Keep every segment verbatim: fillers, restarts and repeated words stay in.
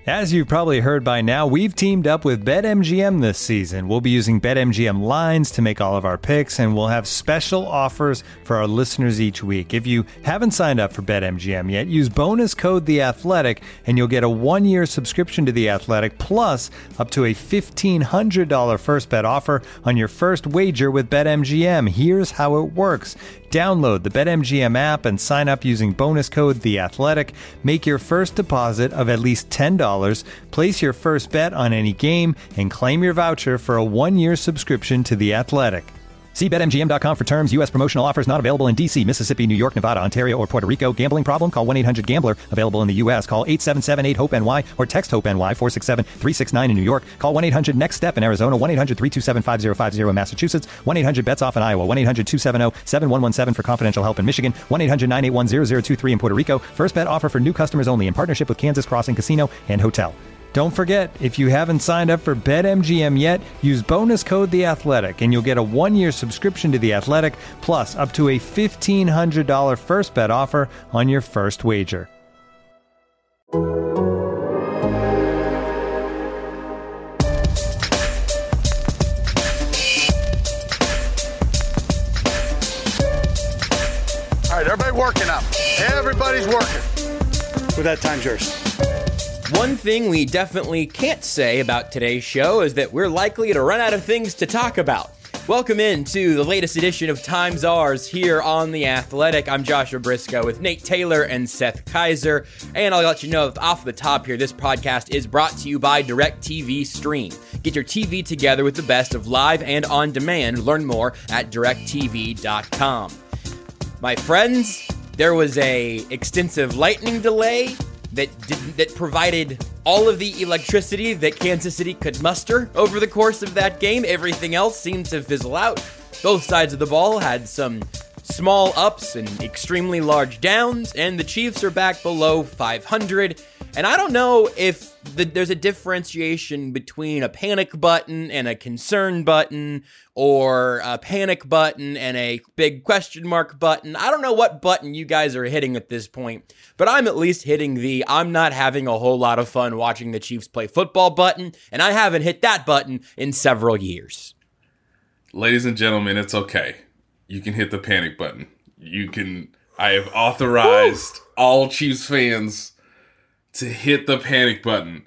As you've probably heard by now, we've teamed up with BetMGM this season. We'll be using BetMGM lines to make all of our picks, and we'll have special offers for our listeners each week. If you haven't signed up for BetMGM yet, use bonus code The Athletic, and you'll get a one-year subscription to The Athletic, plus up to a fifteen hundred dollars first bet offer on your first wager with BetMGM. Here's how it works. Download the BetMGM app and sign up using bonus code The Athletic. Make your first deposit of at least ten dollars. Place your first bet on any game and claim your voucher for a one-year subscription to The Athletic. See Bet M G M dot com for terms. U S promotional offers not available in D C, Mississippi, New York, Nevada, Ontario, or Puerto Rico. Gambling problem? Call one eight hundred gambler. Available in the U S. Call eight seven seven eight hope N Y or text HOPE-NY four six seven three six nine in New York. Call one eight hundred next step in Arizona. one eight hundred three two seven five zero five zero in Massachusetts. one eight hundred bets off in Iowa. one eight hundred two seven zero seven one one seven for confidential help in Michigan. one eight hundred nine eight one zero zero two three in Puerto Rico. First bet offer for new customers only in partnership with Kansas Crossing Casino and Hotel. Don't forget, if you haven't signed up for BetMGM yet, use bonus code The Athletic, and you'll get a one-year subscription to The Athletic, plus up to a fifteen hundred dollars first bet offer on your first wager. All right, everybody working up. Everybody's working. With that, time's yours. One thing we definitely can't say about today's show is that we're likely to run out of things to talk about. Welcome into the latest edition of Time's Ours here on The Athletic. I'm Joshua Briscoe with Nate Taylor and Seth Kaiser. And I'll let you know off the top here, this podcast is brought to you by DirecTV Stream. Get your T V together with the best of live and on demand. Learn more at direct T V dot com. My friends, there was a extensive lightning delay that did, that provided all of the electricity that Kansas City could muster over the course of that game. Everything else seemed to fizzle out. Both sides of the ball had some small ups and extremely large downs, and the Chiefs are back below five hundred. And I don't know if the, there's a differentiation between a panic button and a concern button, or a panic button and a big question mark button. I don't know what button you guys are hitting at this point, but I'm at least hitting the I'm not having a whole lot of fun watching the Chiefs play football button, and I haven't hit that button in several years. Ladies and gentlemen, it's okay. You can hit the panic button. You can. I have authorized Woo! all Chiefs fans to hit the panic button.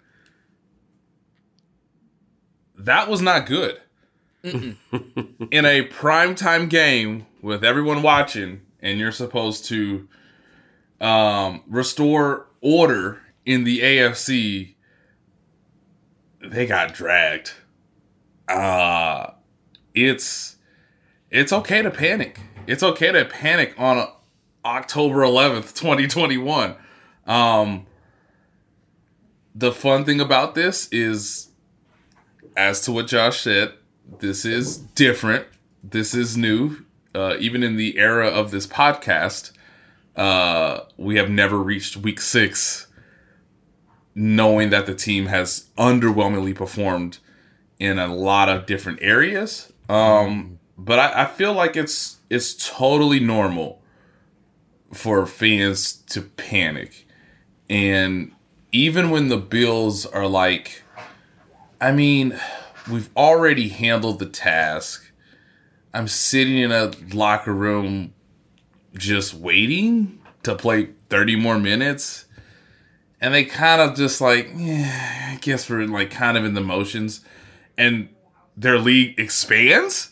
That was not good. In a primetime game with everyone watching, and you're supposed to um, restore order in the A F C, they got dragged. Uh, it's it's okay to panic. It's okay to panic on October eleventh, twenty twenty-one. Um, the fun thing about this is, as to what Josh said, this is different. This is new. Uh, even in the era of this podcast, uh, we have never reached week six knowing that the team has underwhelmingly performed in a lot of different areas. Um, but I, I feel like it's it's totally normal for fans to panic. And even when the Bills are like, I mean, we've already handled the task. I'm sitting in a locker room just waiting to play thirty more minutes. And they kind of just like, yeah, I guess we're like kind of in the motions. And their league expands?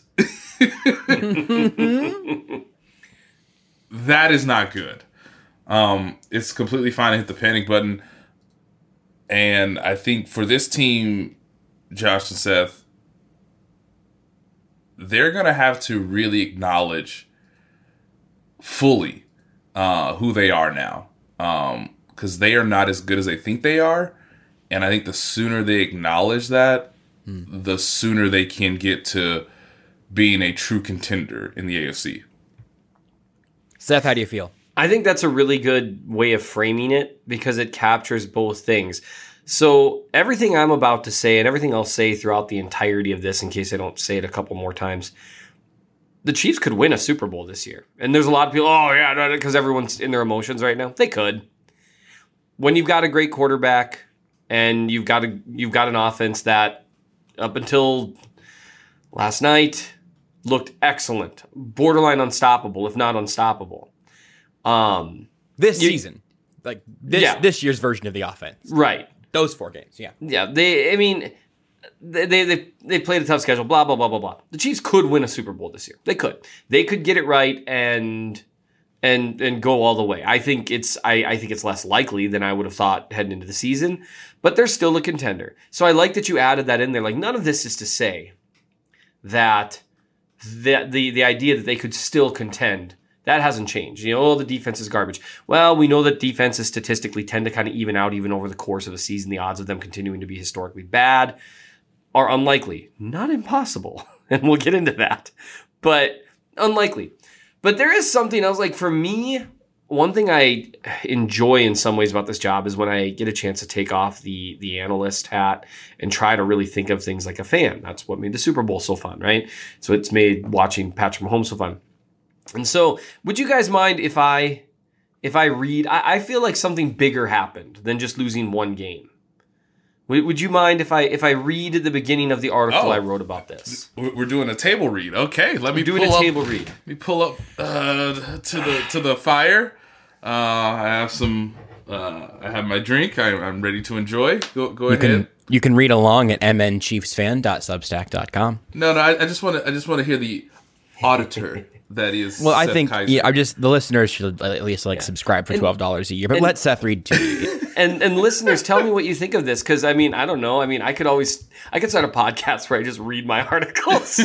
That is not good. Um, it's completely fine to hit the panic button. And I think for this team, Josh and Seth, they're going to have to really acknowledge fully uh, who they are now. Um, because they are not as good as they think they are. And I think the sooner they acknowledge that, hmm. the sooner they can get to being a true contender in the A F C. Seth, how do you feel? I think that's a really good way of framing it because it captures both things. So everything I'm about to say and everything I'll say throughout the entirety of this, in case I don't say it a couple more times, the Chiefs could win a Super Bowl this year. And there's a lot of people, oh yeah, because everyone's in their emotions right now. They could. When you've got a great quarterback, And you've got a you've got an offense that up until last night looked excellent, borderline unstoppable, if not unstoppable. Um, this you, season, like this yeah. this year's version of the offense, right? Those four games, yeah, yeah. They, I mean, they they they played a tough schedule. Blah blah blah blah blah. The Chiefs could win a Super Bowl this year. They could. They could get it right and and and go all the way. I think it's I, I think it's less likely than I would have thought heading into the season, but they're still a contender. So I like that you added that in there. Like, none of this is to say that the the, the idea that they could still contend, that hasn't changed. You know, oh, the defense is garbage. Well, we know that defenses statistically tend to kind of even out even over the course of a season. The odds of them continuing to be historically bad are unlikely. Not impossible. And we'll get into that. But unlikely. But there is something else. Like, for me, one thing I enjoy in some ways about this job is when I get a chance to take off the the analyst hat and try to really think of things like a fan. That's what made the Super Bowl so fun, right? So it's made watching Patrick Mahomes so fun. And so, would you guys mind if I if I read? I, I feel like something bigger happened than just losing one game. Would, would you mind if I if I read at the beginning of the article Oh. I wrote about this? We're doing a table read. Okay, let me We're doing pull a up, table read. Let me pull up uh, to the to the fire. Uh, I have some. Uh, I have my drink. I, I'm ready to enjoy. Go go you ahead. can you can read along at m n chiefs fan dot substack dot com. No, no. I, I just want to. I just want to hear the auditor. That is. Well, I Seth think Kaiser. yeah, I'm just the listeners should at least like subscribe for twelve dollars a year. But and- let Seth read too. And and listeners, tell me what you think of this, because I mean, I don't know. I mean, I could always I could start a podcast where I just read my articles.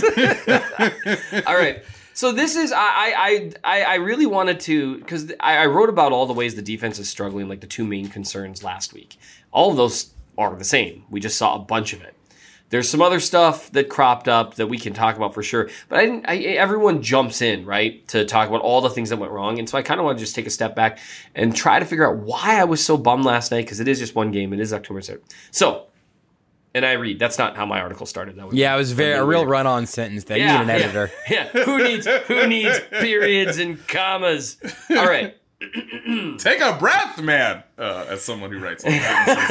All right. So this is I I I, I really wanted to, because I, I wrote about all the ways the defense is struggling, like the two main concerns last week. All of those are the same. We just saw a bunch of it. There's some other stuff that cropped up that we can talk about for sure, but I didn't. I, everyone jumps in, right, to talk about all the things that went wrong, and so I kind of want to just take a step back and try to figure out why I was so bummed last night, because it is just one game. It is October third. So, and I read. That's not how my article started. That was Yeah, it was very a real weird. run-on sentence there. Yeah, you need an editor. Yeah, yeah. Who needs who needs periods and commas? All right. Take a breath, man. Uh, as someone who writes, sentences.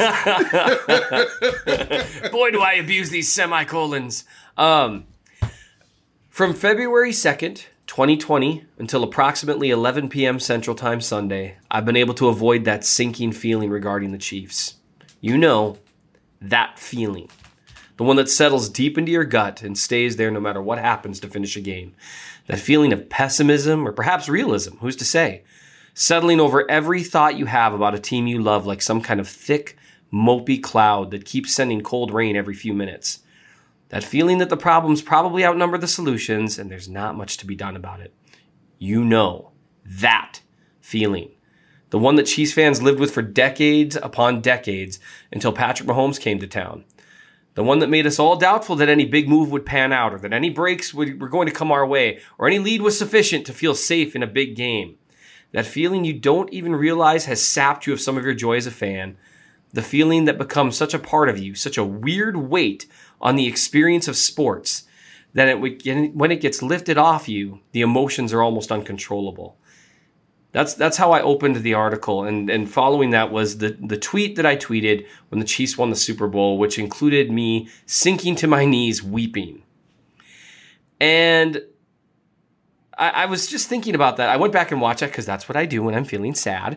Boy, do I abuse these semicolons. Um, from February second, twenty twenty, until approximately eleven p.m. Central Time Sunday, I've been able to avoid that sinking feeling regarding the Chiefs. You know, that feeling. The one that settles deep into your gut and stays there no matter what happens to finish a game. That feeling of pessimism, or perhaps realism, who's to say? Settling over every thought you have about a team you love like some kind of thick, mopey cloud that keeps sending cold rain every few minutes. That feeling that the problems probably outnumber the solutions and there's not much to be done about it. You know, that feeling. The one that Chiefs fans lived with for decades upon decades until Patrick Mahomes came to town. The one that made us all doubtful that any big move would pan out, or that any breaks would, were going to come our way, or any lead was sufficient to feel safe in a big game. That feeling you don't even realize has sapped you of some of your joy as a fan. The feeling that becomes such a part of you, such a weird weight on the experience of sports, that it would, when it gets lifted off you, the emotions are almost uncontrollable. That's that's how I opened the article, and, and following that was the, the tweet that I tweeted when the Chiefs won the Super Bowl, which included me sinking to my knees weeping. And I, I was just thinking about that. I went back and watched that because that's what I do when I'm feeling sad,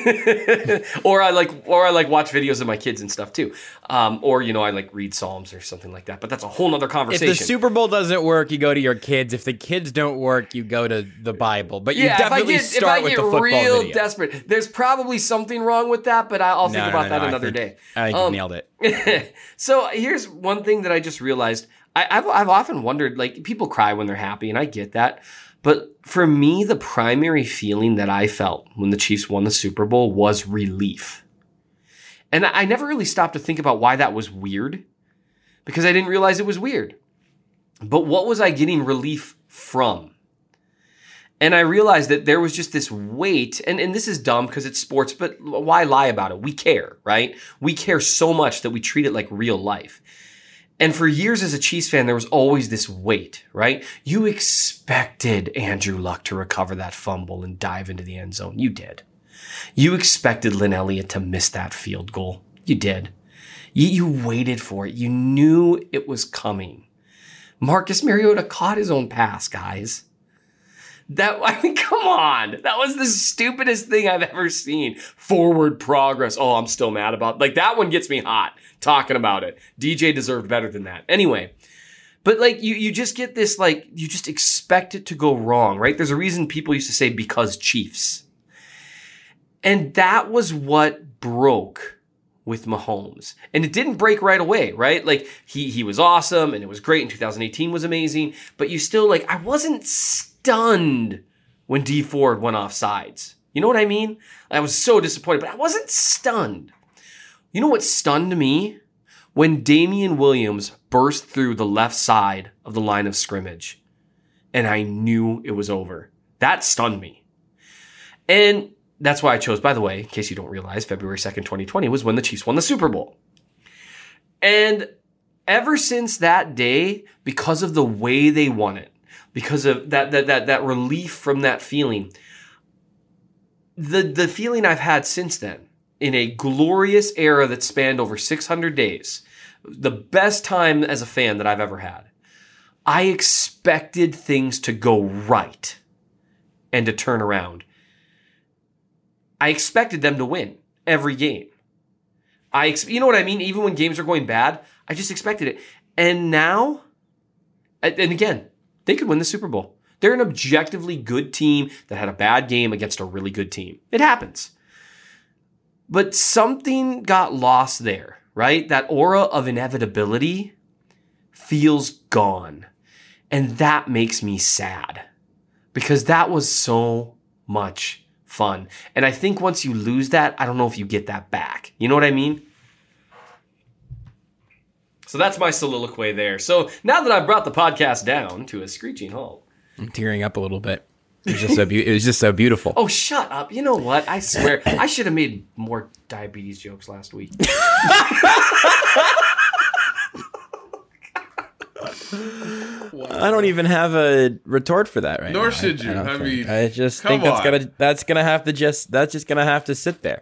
or I like, or I like watch videos of my kids and stuff too, um, or you know, I like read Psalms or something like that. But that's a whole nother If conversation. the Super Bowl doesn't work, you go to your kids. If the kids don't work, you go to the Bible. But you yeah, definitely if I get, start if I with get the football real video. desperate, there's probably something wrong with that, but I'll think No, about no, that no, I another think- day. I think Um, you nailed it. So here's one thing that I just realized. I, I've I've often wondered, like, people cry when they're happy, and I get that. But for me, the primary feeling that I felt when the Chiefs won the Super Bowl was relief. And I never really stopped to think about why that was weird, because I didn't realize it was weird. But what was I getting relief from? And I realized that there was just this weight, and, and this is dumb because it's sports, but why lie about it? We care, right? We care so much that we treat it like real life. And for years as a Chiefs fan, there was always this weight, right? You expected Andrew Luck to recover that fumble and dive into the end zone. You did. You expected Lynn Elliott to miss that field goal. You did. You, you waited for it. You knew it was coming. Marcus Mariota caught his own pass, guys. That, I mean, come on. That was the stupidest thing I've ever seen. Forward progress. Oh, I'm still mad about, like, that one gets me hot talking about it. D J deserved better than that. Anyway, but like, you, you just get this, like, you just expect it to go wrong, right? There's a reason people used to say because Chiefs. And that was what broke with Mahomes. And it didn't break right away, right? Like, he, he was awesome and it was great, and two thousand eighteen was amazing, but you still, like, I wasn't stunned when Dee Ford went off sides. You know what I mean? I was so disappointed, but I wasn't stunned. You know what stunned me? When Damian Williams burst through the left side of the line of scrimmage, and I knew it was over. That stunned me. And that's why I chose, by the way, in case you don't realize, February second, twenty twenty was when the Chiefs won the Super Bowl. And ever since that day, because of the way they won it, because of that that that that relief from that feeling, the the feeling I've had since then, in a glorious era that spanned over six hundred days, the best time as a fan that I've ever had, I expected things to go right and to turn around. I expected them to win every game. I, ex- you know what I mean? Even when games are going bad, I just expected it. And now, and again, they could win the Super Bowl. They're an objectively good team that had a bad game against a really good team. It happens. But something got lost there, right? That aura of inevitability feels gone. And that makes me sad. Because that was so much fun. And I think once you lose that, I don't know if you get that back. You know what I mean? So that's my soliloquy there. So now that I've brought the podcast down to a screeching halt, I'm tearing up a little bit. It was just so, be- it was just so beautiful. Oh, shut up. You know what? I swear, I should have made more diabetes jokes last week. I don't even have a retort for that right Nor now. should you. I, I, I mean, I just come think that's on. gonna that's gonna have to just that's just gonna have to sit there.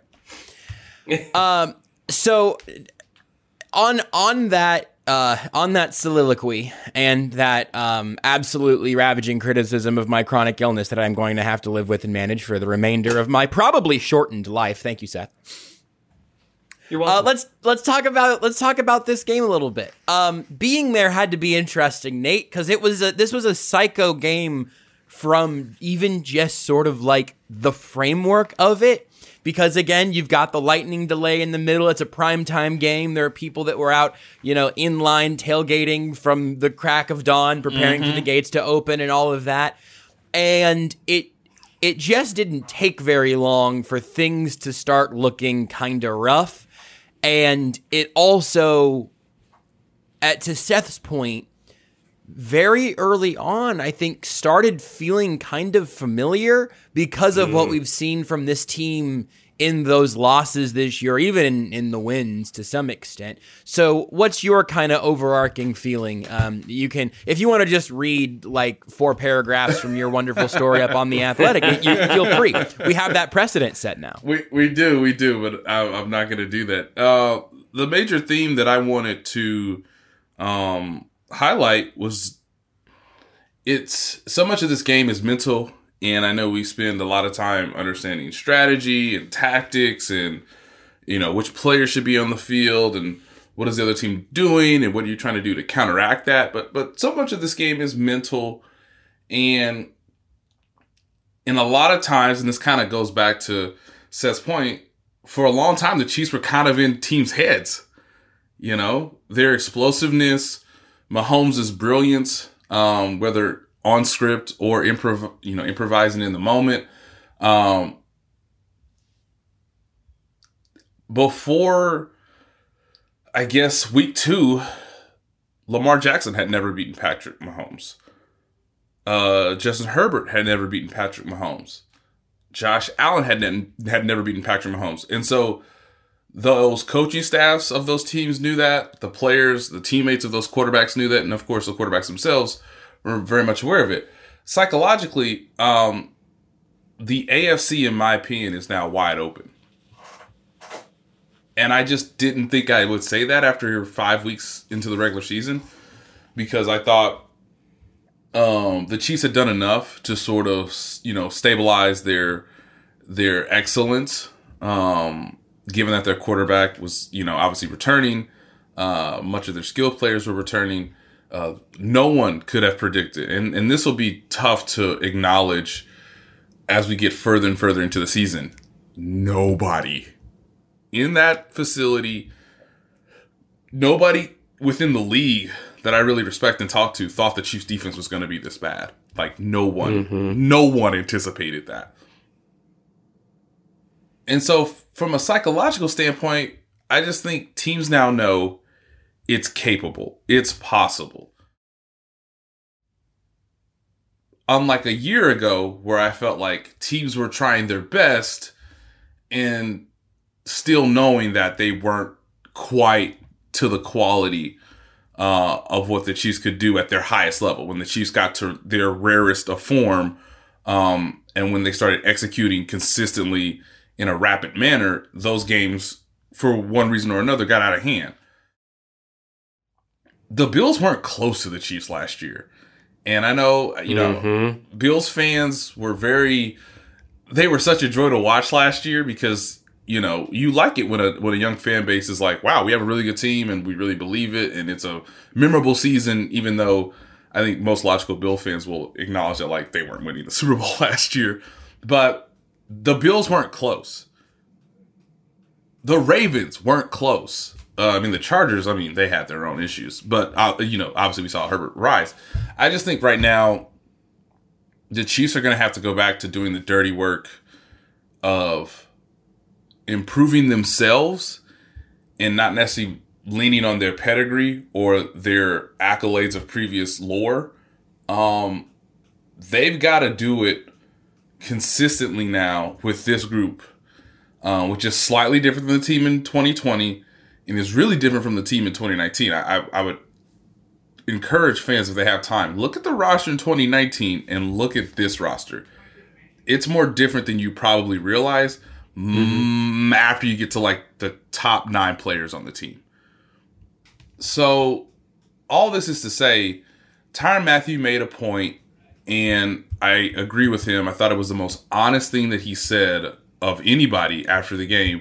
um. So on on that uh on that soliloquy and that um absolutely ravaging criticism of my chronic illness that I'm going to have to live with and manage for the remainder of my probably shortened life. Thank you, Seth. You're welcome. Uh, let's let's talk about let's talk about this game a little bit. Um, being there had to be interesting, Nate, because it was a, this was a psycho game from even just sort of like the framework of it. Because again, you've got the lightning delay in the middle. It's a primetime game. There are people that were out, you know, in line tailgating from the crack of dawn, preparing Mm-hmm. for the gates to open and all of that. And it it just didn't take very long for things to start looking kind of rough. And it also, at to Seth's point, very early on, I think, started feeling kind of familiar because of mm. what we've seen from this team in those losses this year, even in, in the wins to some extent. So what's your kind of overarching feeling? Um, you can, if you want to just read like four paragraphs from your wonderful story up on The Athletic, you feel free. We have that precedent set now. We we do, we do, but I, I'm not going to do that. Uh, the major theme that I wanted to um, highlight was it's so much of this game is mental. And I know we spend a lot of time understanding strategy and tactics and, you know, which players should be on the field and what is the other team doing and what are you trying to do to counteract that. But but so much of this game is mental. And in a lot of times, and this kind of goes back to Seth's point, for a long time, the Chiefs were kind of in teams' heads. You know, their explosiveness, Mahomes' brilliance, um, whether on script or improv, you know, improvising in the moment. Um, before, I guess, week two, Lamar Jackson had never beaten Patrick Mahomes. Uh, Justin Herbert had never beaten Patrick Mahomes. Josh Allen had, ne- had never beaten Patrick Mahomes. And so those coaching staffs of those teams knew that. The players, the teammates of those quarterbacks knew that. And of course, the quarterbacks themselves were very much aware of it. Psychologically, um, the A F C, in my opinion, is now wide open. And I just didn't think I would say that after five weeks into the regular season, because I thought um, the Chiefs had done enough to sort of, you know, stabilize their their excellence, um, given that their quarterback was, you know, obviously returning. Uh, much of their skilled players were returning. Uh, no one could have predicted, and, and this will be tough to acknowledge as we get further and further into the season. Nobody in that facility, nobody within the league that I really respect and talk to thought the Chiefs defense was going to be this bad. Like no one, mm-hmm. no one anticipated that. And so from a psychological standpoint, I just think teams now know it's capable. It's possible. Unlike a year ago where I felt like teams were trying their best and still knowing that they weren't quite to the quality uh, of what the Chiefs could do at their highest level. When the Chiefs got to their rarest of form um, and when they started executing consistently in a rapid manner, those games, for one reason or another, got out of hand. The Bills weren't close to the Chiefs last year. And I know, you know, mm-hmm. Bills fans were very, they were such a joy to watch last year because, you know, you like it when a when a young fan base is like, wow, we have a really good team and we really believe it. And it's a memorable season, even though I think most logical Bill fans will acknowledge that, like, they weren't winning the Super Bowl last year. But the Bills weren't close. The Ravens weren't close. Uh, I mean, the Chargers, I mean, they had their own issues. But, uh, you know, obviously we saw Herbert rise. I just think right now the Chiefs are going to have to go back to doing the dirty work of improving themselves and not necessarily leaning on their pedigree or their accolades of previous lore. Um, they've got to do it consistently now with this group, uh, which is slightly different than the team in twenty twenty. And it's really different from the team in twenty nineteen. I, I, I would encourage fans, if they have time, look at the roster in twenty nineteen and look at this roster. It's more different than you probably realize mm-hmm. after you get to like the top nine players on the team. So all this is to say, Tyrann Mathieu made a point, and I agree with him. I thought it was the most honest thing that he said of anybody after the game,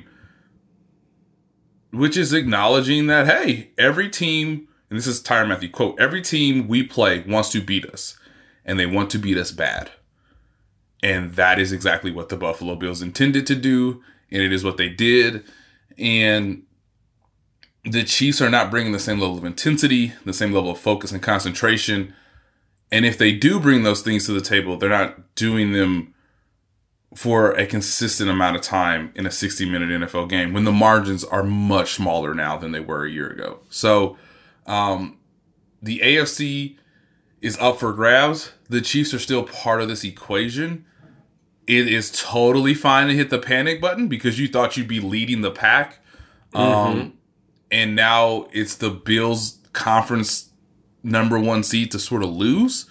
which is acknowledging that, hey, every team, and this is Tyrann Mathieu, quote, every team we play wants to beat us, and they want to beat us bad. And that is exactly what the Buffalo Bills intended to do, and it is what they did. And the Chiefs are not bringing the same level of intensity, the same level of focus and concentration. And if they do bring those things to the table, they're not doing them for a consistent amount of time in a sixty-minute N F L game when the margins are much smaller now than they were a year ago. So um, the A F C is up for grabs. The Chiefs are still part of this equation. It is totally fine to hit the panic button because you thought you'd be leading the pack. Mm-hmm. Um, and now it's the Bills' conference number one seed to sort of lose.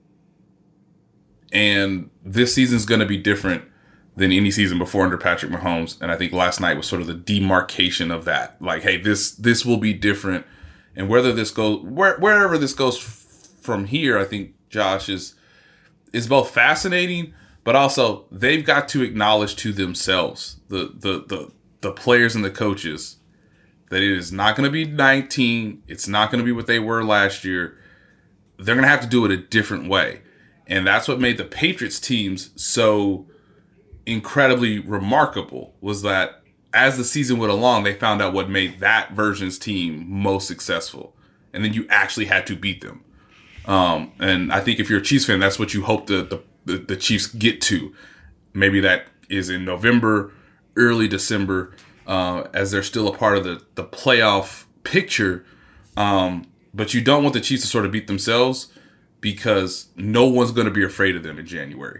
And this season's going to be different than any season before under Patrick Mahomes. And I think last night was sort of the demarcation of that. Like, hey, this this will be different. And whether this goes, where, wherever this goes f- from here, I think, Josh, is is both fascinating, but also they've got to acknowledge to themselves, the the the, the players and the coaches, that it is not going to be nineteen. It's not going to be what they were last year. They're going to have to do it a different way. And that's what made the Patriots teams so incredibly remarkable, was that as the season went along, they found out what made that version's team most successful. And then you actually had to beat them. Um, and I think if you're a Chiefs fan, that's what you hope the, the, the, the Chiefs get to. Maybe that is in November, early December, uh, as they're still a part of the, the playoff picture. Um, but you don't want the Chiefs to sort of beat themselves, because no one's going to be afraid of them in January.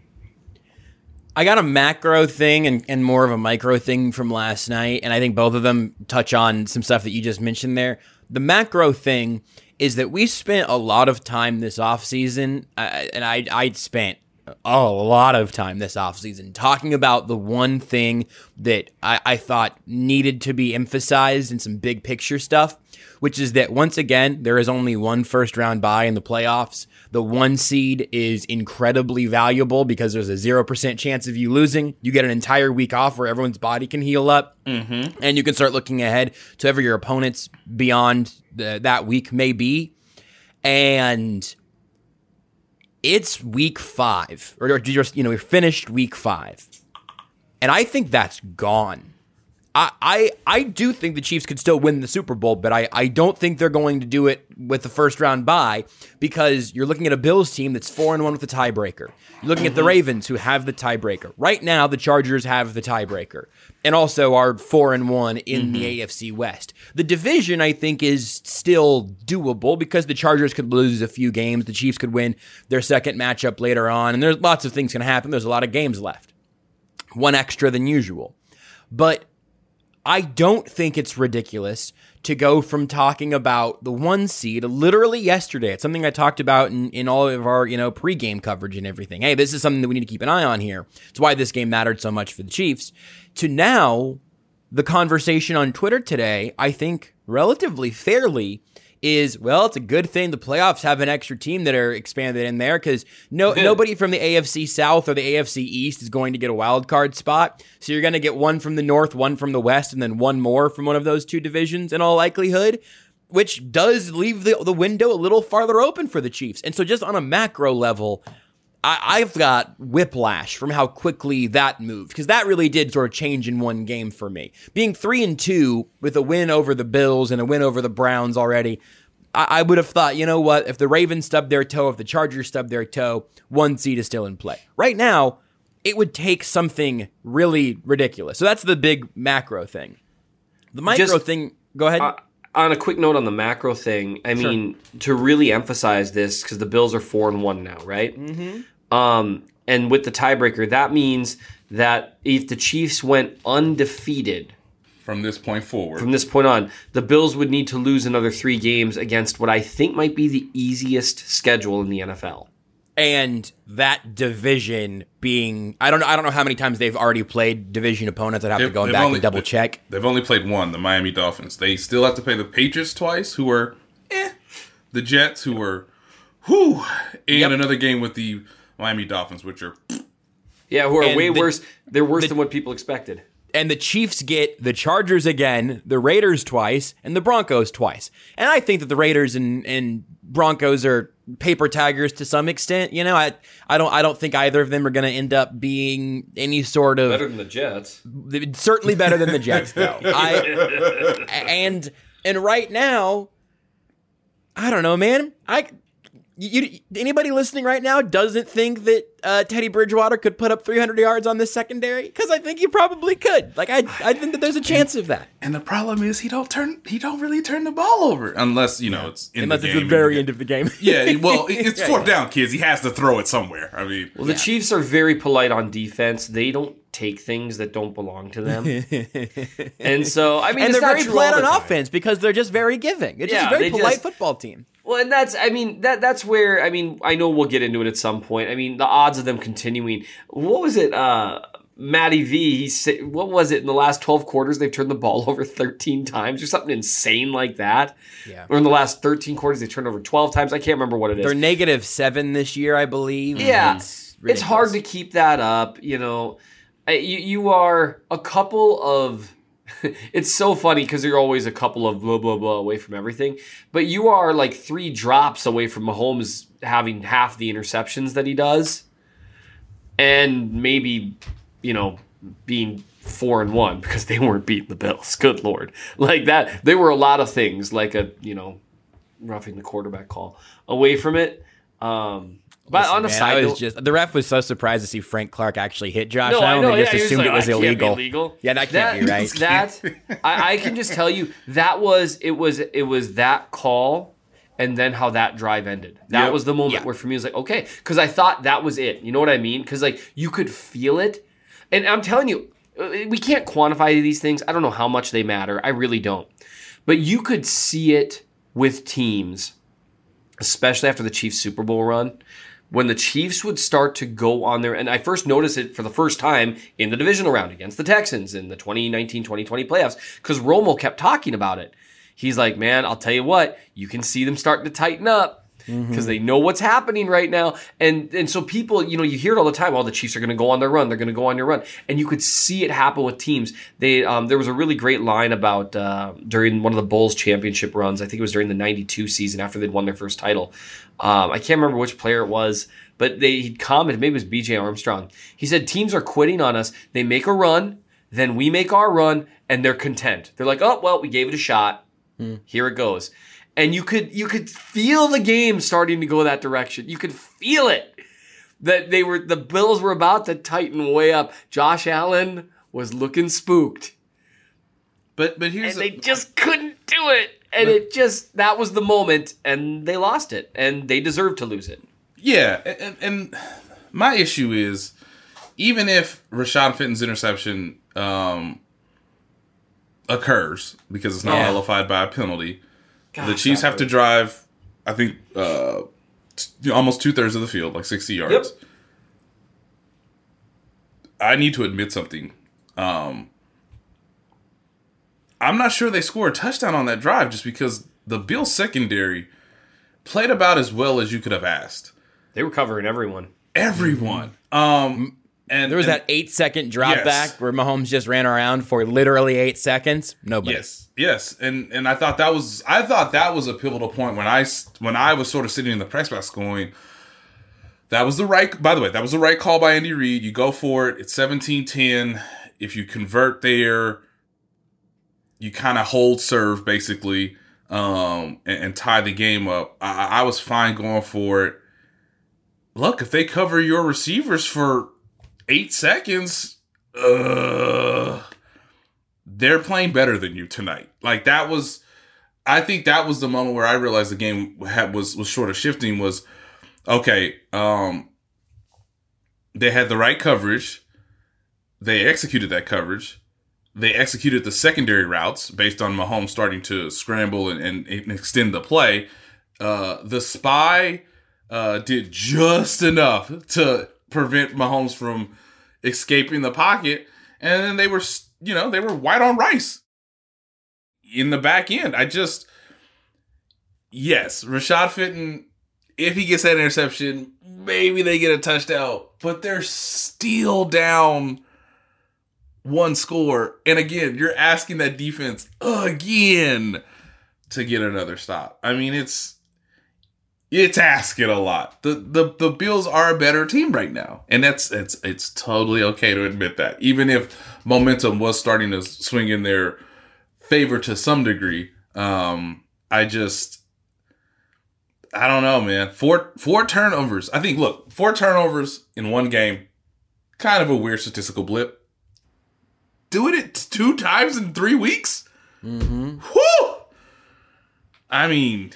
I got a macro thing and, and more of a micro thing from last night, and I think both of them touch on some stuff that you just mentioned there. The macro thing is that we spent a lot of time this offseason, uh, and I I spent a lot of time this offseason talking about the one thing that I, I thought needed to be emphasized in some big picture stuff, which is that once again, there is only one first round bye in the playoffs. The one seed is incredibly valuable because there's a zero percent chance of you losing. You get an entire week off where everyone's body can heal up, mm-hmm. and you can start looking ahead to whoever your opponents beyond the, that week may be. And it's week five, or, or just, you know, we finished week five. And I think that's gone. I, I I do think the Chiefs could still win the Super Bowl, but I, I don't think they're going to do it with the first round bye, because you're looking at a Bills team that's four and one with a tiebreaker. You're looking at the Ravens, who have the tiebreaker. Right now, the Chargers have the tiebreaker, and also are four and one in mm-hmm. the A F C West. The division, I think, is still doable because the Chargers could lose a few games. The Chiefs could win their second matchup later on, and there's lots of things going to happen. There's a lot of games left, one extra than usual, but I don't think it's ridiculous to go from talking about the one seed literally yesterday. It's something I talked about in, in all of our, you know, pregame coverage and everything. Hey, this is something that we need to keep an eye on here. It's why this game mattered so much for the Chiefs. To now, the conversation on Twitter today, I think relatively fairly, is, well, it's a good thing the playoffs have an extra team that are expanded in there, because no nobody from the A F C South or the A F C East is going to get a wild card spot. So you're going to get one from the North, one from the West, and then one more from one of those two divisions in all likelihood, which does leave the, the window a little farther open for the Chiefs. And so just on a macro level, I, I've got whiplash from how quickly that moved, because that really did sort of change in one game for me. Being three and two with a win over the Bills and a win over the Browns already, I, I would have thought, you know what, if the Ravens stubbed their toe, if the Chargers stubbed their toe, one seed is still in play. Right now, it would take something really ridiculous. So that's the big macro thing. The micro Just, thing, go ahead. Uh, on a quick note on the macro thing, I sure. mean, to really emphasize this, because the Bills are four and one now, right? Mm-hmm. Um, and with the tiebreaker, that means that if the Chiefs went undefeated from this point forward, from this point on, the Bills would need to lose another three games against what I think might be the easiest schedule in the N F L. And that division being, I don't know, I don't know how many times they've already played division opponents. I'd have they've, to go back only, and double check. They've only played one, the Miami Dolphins. They still have to play the Patriots twice, who were eh, the Jets, who were whew, and yep. another game with the Miami Dolphins, which are yeah, who are and way the, worse. They're worse the, than what people expected. And the Chiefs get the Chargers again, the Raiders twice, and the Broncos twice. And I think that the Raiders and, and Broncos are paper tigers to some extent. You know, I I don't I don't think either of them are going to end up being any sort of better than the Jets. Certainly better than the Jets, though. I and and right now, I don't know, man. I. You, anybody listening right now doesn't think that uh, Teddy Bridgewater could put up three hundred yards on this secondary? Because I think he probably could. Like I, I think that there's a chance of that. And the problem is he don't turn, he don't really turn the ball over unless you know it's in unless the it's game. the very end of the game. Yeah, well, it's yeah, fourth yeah. down, kids. He has to throw it somewhere. I mean, well, the yeah. Chiefs are very polite on defense. They don't take things that don't belong to them. And so, I mean, and it's they're not very true polite all the on time. offense because they're just very giving. It's Yeah, just a very they polite just- football team. Well, and that's, I mean, that that's where, I mean, I know we'll get into it at some point. I mean, the odds of them continuing. What was it? Uh, Matty V, he said, what was it? In the last twelve quarters, they've turned the ball over thirteen times or something insane like that. Yeah. Or in the last thirteen quarters, they turned over twelve times. I can't remember what it is. They're negative seven this year, I believe. Yeah. It's, it's hard to keep that up. You know, you, you are a couple of... It's so funny because you're always a couple of blah, blah, blah away from everything. But you are like three drops away from Mahomes having half the interceptions that he does. And maybe, you know, being four and one because they weren't beating the Bills. Good Lord. Like that. There were a lot of things like a, you know, roughing the quarterback call away from it. Um, But Listen, on the man, side I was note, just the ref was so surprised to see Frank Clark actually hit Josh No, I Allen. know, They just yeah, he was assumed like, it was "That can't be illegal. illegal." Yeah, that can't be right. That I, I can just tell you that was it was it was that call, and then how that drive ended. That Yep. was the moment Yeah. where for me it was like, okay, because I thought that was it. You know what I mean? Because like you could feel it, and I'm telling you, we can't quantify these things. I don't know how much they matter. I really don't, but you could see it with teams, especially after the Chiefs Super Bowl run. when the Chiefs would start to go on there, and I first noticed it for the first time in the divisional round against the Texans in the twenty nineteen twenty twenty playoffs, because Romo kept talking about it. He's like, man, I'll tell you what, you can see them starting to tighten up. Because mm-hmm. they know what's happening right now. And and so people, you know, you hear it all the time, oh, the Chiefs are going to go on their run. They're going to go on your run. And you could see it happen with teams. They um, There was a really great line about uh, during one of the Bulls championship runs. I think it was during the ninety-two season after they'd won their first title. Um, I can't remember which player it was, but they he commented, maybe it was B J Armstrong. He said, teams are quitting on us. They make a run, then we make our run, and they're content. They're like, oh, well, we gave it a shot. Hmm. Here it goes. And you could you could feel the game starting to go that direction. You could feel it. That they were the Bills were about to tighten way up. Josh Allen was looking spooked. But but here's and a, they just couldn't do it. And but, it just that was the moment and they lost it. And they deserved to lose it. Yeah, and, and my issue is even if Rashad Fenton's interception um, occurs because it's not yeah. nullified by a penalty. Gosh, the Chiefs have to drive, I think, uh, t- almost two-thirds of the field, like sixty yards. Yep. I need to admit something. Um, I'm not sure they score a touchdown on that drive just because the Bills secondary played about as well as you could have asked. They were covering everyone. Everyone. Um, and There was and, that eight-second drop yes. back where Mahomes just ran around for literally eight seconds. Nobody. Yes, yes, and and I thought that was I thought that was a pivotal point when I when I was sort of sitting in the press box going, that was the right. By the way, that was the right call by Andy Reid. You go for it. It's seventeen ten. If you convert there, you kind of hold serve basically um, and, and tie the game up. I, I was fine going for it. Look, if they cover your receivers for eight seconds, uh, they're playing better than you tonight. Like that was, I think that was the moment where I realized the game had, was was sort of shifting. Was okay. Um, they had the right coverage. They executed that coverage. They executed the secondary routes based on Mahomes starting to scramble and, and, and extend the play. Uh, the spy uh, did just enough to prevent Mahomes from escaping the pocket, and then they were, you know, they were white on rice in the back end. I just, yes, Rashad Fenton, if he gets that interception, maybe they get a touchdown, but they're still down one score. And again, you're asking that defense again to get another stop. I mean, it's, It's asking a lot. The, the the Bills are a better team right now. And that's it's it's totally okay to admit that. Even if momentum was starting to swing in their favor to some degree. Um, I just I don't know, man. Four four turnovers. I think look, four turnovers in one game, kind of a weird statistical blip. Doing it two times in three weeks? Mm-hmm. Whew! I mean,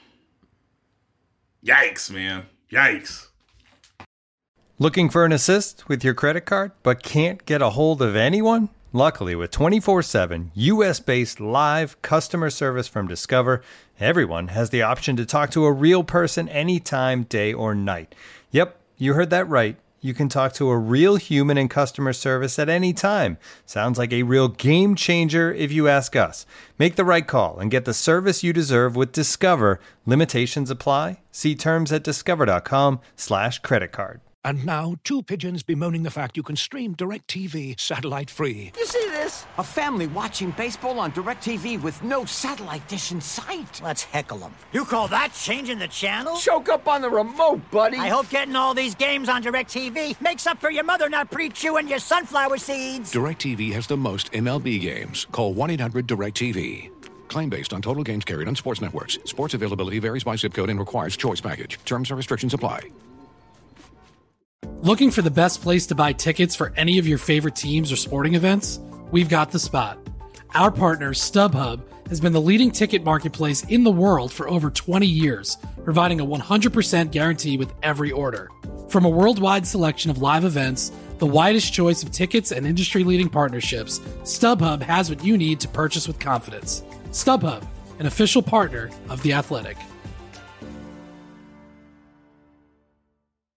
yikes, man. Yikes. Looking for an assist with your credit card, but can't get a hold of anyone? Luckily, with twenty-four seven U S-based live customer service from Discover, everyone has the option to talk to a real person anytime, day or night. Yep, you heard that right. You can talk to a real human in customer service at any time. Sounds like a real game changer if you ask us. Make the right call and get the service you deserve with Discover. Limitations apply. See terms at discover.com slash credit card. And now, two pigeons bemoaning the fact you can stream DirecTV satellite-free. You see this? A family watching baseball on DirecTV with no satellite dish in sight. Let's heckle them. You call that changing the channel? Choke up on the remote, buddy. I hope getting all these games on DirecTV makes up for your mother not pre-chewing your sunflower seeds. DirecTV has the most M L B games. Call one eight hundred direct T V. Claim based on total games carried on sports networks. Sports availability varies by zip code and requires choice package. Terms and restrictions apply. Looking for the best place to buy tickets for any of your favorite teams or sporting events? We've got the spot. Our partner, StubHub, has been the leading ticket marketplace in the world for over twenty years, providing a one hundred percent guarantee with every order. From a worldwide selection of live events, the widest choice of tickets and industry-leading partnerships, StubHub has what you need to purchase with confidence. StubHub, an official partner of The Athletic.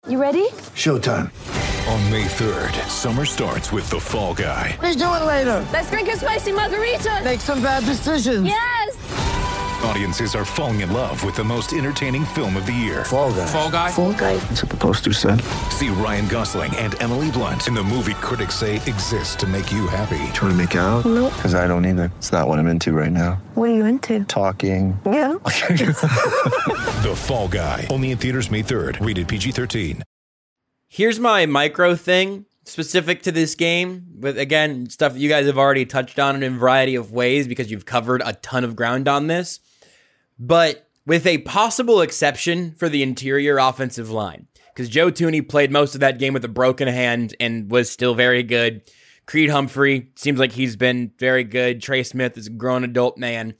You ready? Showtime. On May third, summer starts with The Fall Guy. Let's do it later. Let's drink a spicy margarita. Make some bad decisions. Yes. Audiences are falling in love with the most entertaining film of the year. Fall Guy. Fall Guy? Fall Guy. That's what the poster said. See Ryan Gosling and Emily Blunt in the movie critics say exists to make you happy. Trying to make it out? Nope. Because I don't either. It's not what I'm into right now. What are you into? Talking. Yeah. The Fall Guy. Only in theaters May third. Rated P G thirteen. Here's my micro thing specific to this game, but again, stuff that you guys have already touched on in a variety of ways because you've covered a ton of ground on this. But with a possible exception for the interior offensive line, because Joe Thuney played most of that game with a broken hand and was still very good. Creed Humphrey seems like he's been very good. Trey Smith is a grown adult man.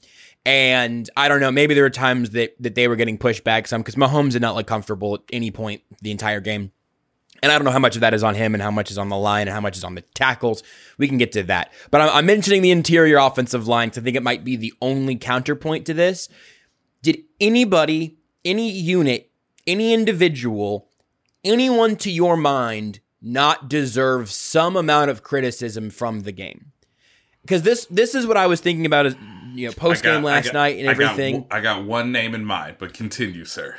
And I don't know, maybe there were times that, that they were getting pushed back some because Mahomes did not look comfortable at any point the entire game. And I don't know how much of that is on him and how much is on the line and how much is on the tackles. We can get to that. But I'm, I'm mentioning the interior offensive line because I think it might be the only counterpoint to this. Did anybody, any unit, any individual, anyone to your mind not deserve some amount of criticism from the game? Because this this is what I was thinking about as, you know, post game last got, night and I everything. Got, I got one name in mind, but continue, sir.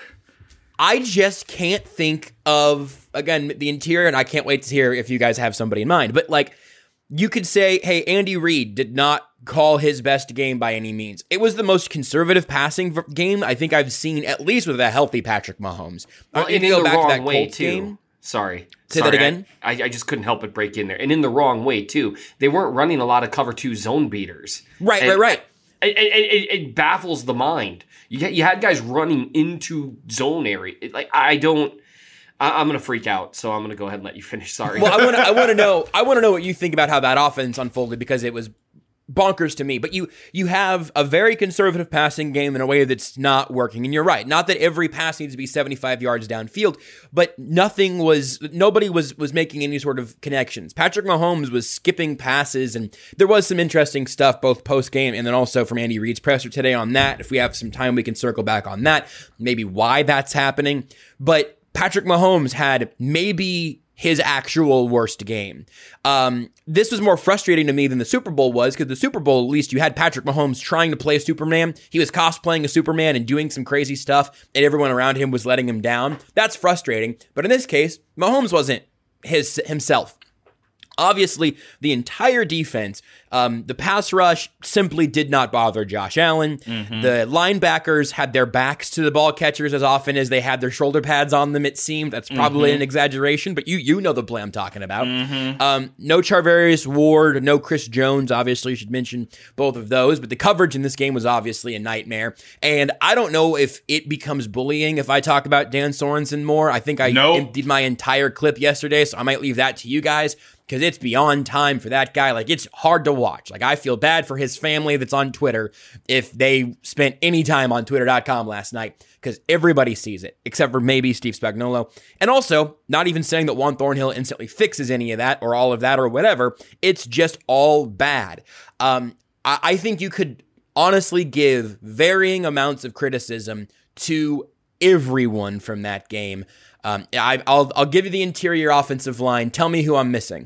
I just can't think of, again, the interior, and I can't wait to hear if you guys have somebody in mind. But, like, you could say, hey, Andy Reid did not call his best game by any means. It was the most conservative passing game I think I've seen, at least with a healthy Patrick Mahomes. Well, and in the wrong way, too. Sorry. Say Sorry, that again? I, I just couldn't help but break in there. And in the wrong way, too. They weren't running a lot of cover two zone beaters. Right, and, right, right. It, it, it, it baffles the mind. You, you had guys running into zone area. It, like, I don't... I, I'm going to freak out, so I'm going to go ahead and let you finish. Sorry. Well, I want to I want to know I want to know what you think about how that offense unfolded because it was bonkers to me. But you you have a very conservative passing game in a way that's not working. And you're right. Not that every pass needs to be seventy-five yards downfield, but nothing was, nobody was was making any sort of connections. Patrick Mahomes was skipping passes, and there was some interesting stuff both post-game and then also from Andy Reid's presser today on that. If we have some time, we can circle back on that, maybe why that's happening. But Patrick Mahomes had maybe his actual worst game. Um, this was more frustrating to me than the Super Bowl was, because the Super Bowl, at least you had Patrick Mahomes trying to play Superman. He was cosplaying a Superman and doing some crazy stuff, and everyone around him was letting him down. That's frustrating. But in this case, Mahomes wasn't his himself. Obviously, the entire defense, um, the pass rush simply did not bother Josh Allen. Mm-hmm. The linebackers had their backs to the ball catchers as often as they had their shoulder pads on them, it seemed. That's probably mm-hmm. an exaggeration, but you you know the play I'm talking about. Mm-hmm. Um, no Charvarius Ward, no Chris Jones. Obviously, you should mention both of those, but the coverage in this game was obviously a nightmare. And I don't know if it becomes bullying if I talk about Dan Sorensen more. I think I nope. emptied my entire clip yesterday, so I might leave that to you guys. Because it's beyond time for that guy. Like, it's hard to watch. Like, I feel bad for his family that's on Twitter if they spent any time on twitter dot com last night, because everybody sees it, except for maybe Steve Spagnuolo. And also, not even saying that Juan Thornhill instantly fixes any of that or all of that or whatever. It's just all bad. Um, I, I think you could honestly give varying amounts of criticism to everyone from that game. Um, I, I'll, I'll give you the interior offensive line. Tell me who I'm missing.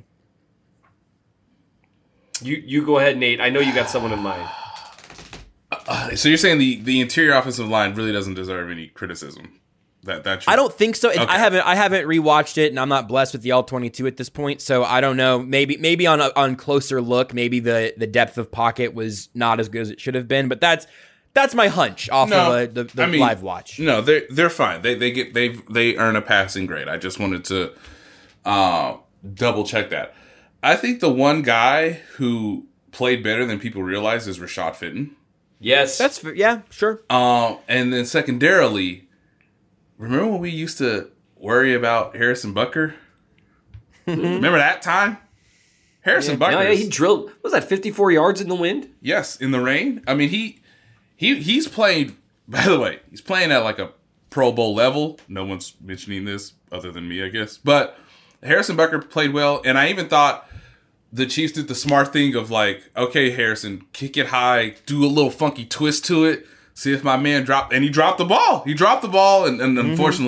You you go ahead, Nate. I know you got someone in mind. Uh, so you're saying the, the interior offensive line really doesn't deserve any criticism? That that I don't think so. Okay. I haven't I haven't rewatched it, and I'm not blessed with the all twenty-two at this point, so I don't know. Maybe maybe on a, on closer look, maybe the, the depth of pocket was not as good as it should have been. But that's that's my hunch off no, of the, the I mean, live watch. No, they're they're fine. They they get they they earn a passing grade. I just wanted to uh, double check that. I think the one guy who played better than people realize is Rashad Fenton. Yes. That's, yeah, sure. Um, and then secondarily, remember when we used to worry about Harrison Butker? Remember that time? Harrison yeah, Butker. Yeah, he drilled, what was that, fifty-four yards in the wind? Yes, in the rain. I mean, he he he's playing, by the way, he's playing at like a Pro Bowl level. No one's mentioning this other than me, I guess. But Harrison Butker played well, and I even thought the Chiefs did the smart thing of like, okay, Harrison, kick it high, do a little funky twist to it, see if my man dropped, and he dropped the ball. He dropped the ball, and, and mm-hmm. unfortunately,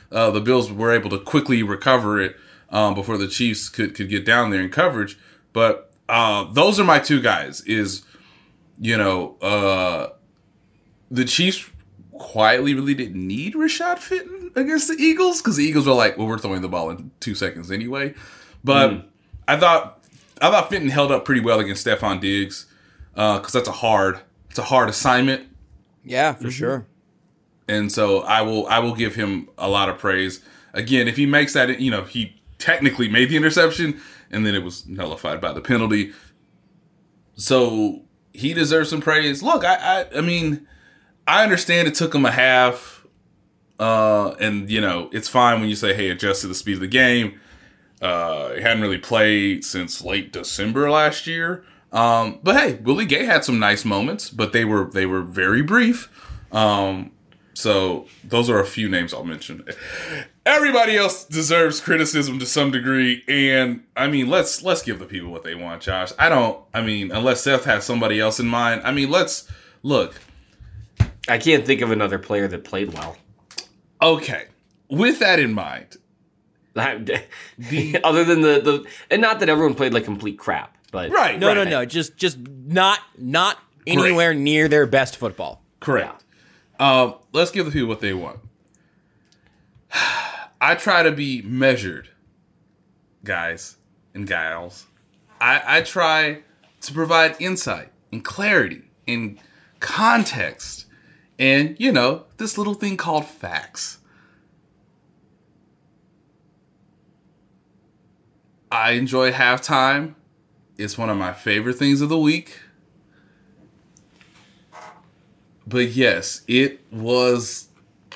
uh, the Bills were able to quickly recover it um, before the Chiefs could, could get down there in coverage. But uh, those are my two guys is, you know, uh, the Chiefs quietly really didn't need Rashad Fenton against the Eagles because the Eagles were like, well, we're throwing the ball in two seconds anyway. But mm. I thought I thought Fenton held up pretty well against Stephon Diggs because uh, that's a hard it's a hard assignment. Yeah, for mm-hmm. sure. And so I will I will give him a lot of praise. Again, if he makes that, you know, he technically made the interception and then it was nullified by the penalty. So he deserves some praise. Look, I I, I mean. I understand it took him a half, uh, and, you know, it's fine when you say, hey, adjust to the speed of the game. Uh, he hadn't really played since late December last year. Um, but, hey, Willie Gay had some nice moments, but they were they were very brief. Um, so those are a few names I'll mention. Everybody else deserves criticism to some degree, and, I mean, let's let's give the people what they want, Josh. I don't, I mean, unless Seth has somebody else in mind. I mean, let's, look. I can't think of another player that played well. Okay. With that in mind. the, other than the, the... And not that everyone played like complete crap, but... Right, No, right. no, no. Just just not not anywhere Correct. near their best football. Correct. Yeah. Um, let's give the people what they want. I try to be measured, guys and gals. I, I try to provide insight and clarity and context. And, you know, this little thing called facts. I enjoy halftime. It's one of my favorite things of the week. But yes, it was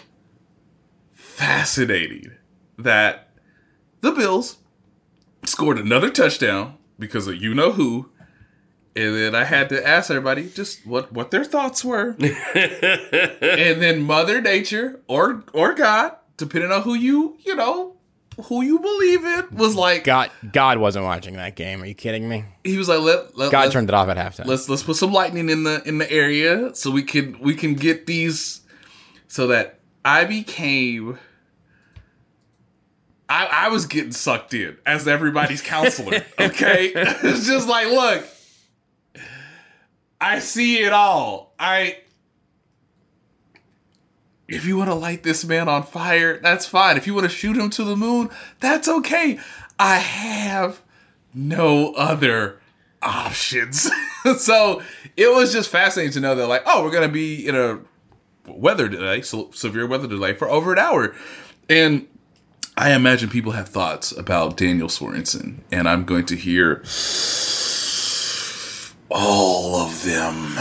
fascinating that the Bills scored another touchdown because of you-know-who. And then I had to ask everybody just what, what their thoughts were. And then Mother Nature or or God, depending on who you, you know, who you believe in, was like... God God wasn't watching that game. Are you kidding me? He was like, let, let, God let, turned it off at halftime. Let's let's put some lightning in the in the area so we can we can get these so that I became... I, I was getting sucked in as everybody's counselor. Okay? It's just like, look... I see it all. I, if you want to light this man on fire, that's fine. If you want to shoot him to the moon, that's okay. I have no other options. So it was just fascinating to know that, like, oh, we're going to be in a weather delay, so severe weather delay for over an hour. And I imagine people have thoughts about Daniel Sorensen, and I'm going to hear... all of them.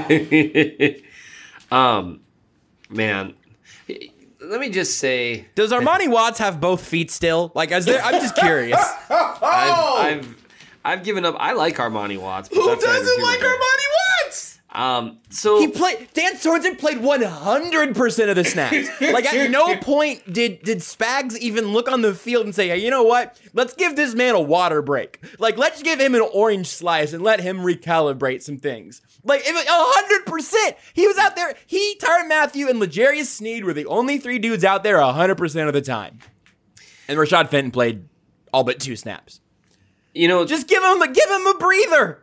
um, man, let me just say, does Armani Watts have both feet still? Like, is there, I'm just curious. I've, I've I've given up. I like Armani Watts. But Who that's doesn't like Armani Watts? Um, so he played. Dan Sorensen played one hundred percent of the snaps. Like, at no point did did Spags even look on the field and say, "Hey, you know what? Let's give this man a water break. Like, let's give him an orange slice and let him recalibrate some things." Like, a hundred percent, he was out there. He, Tyrann Mathieu, and L'Jarius Sneed were the only three dudes out there a hundred percent of the time. And Rashad Fenton played all but two snaps. You know, just give him a give him a breather.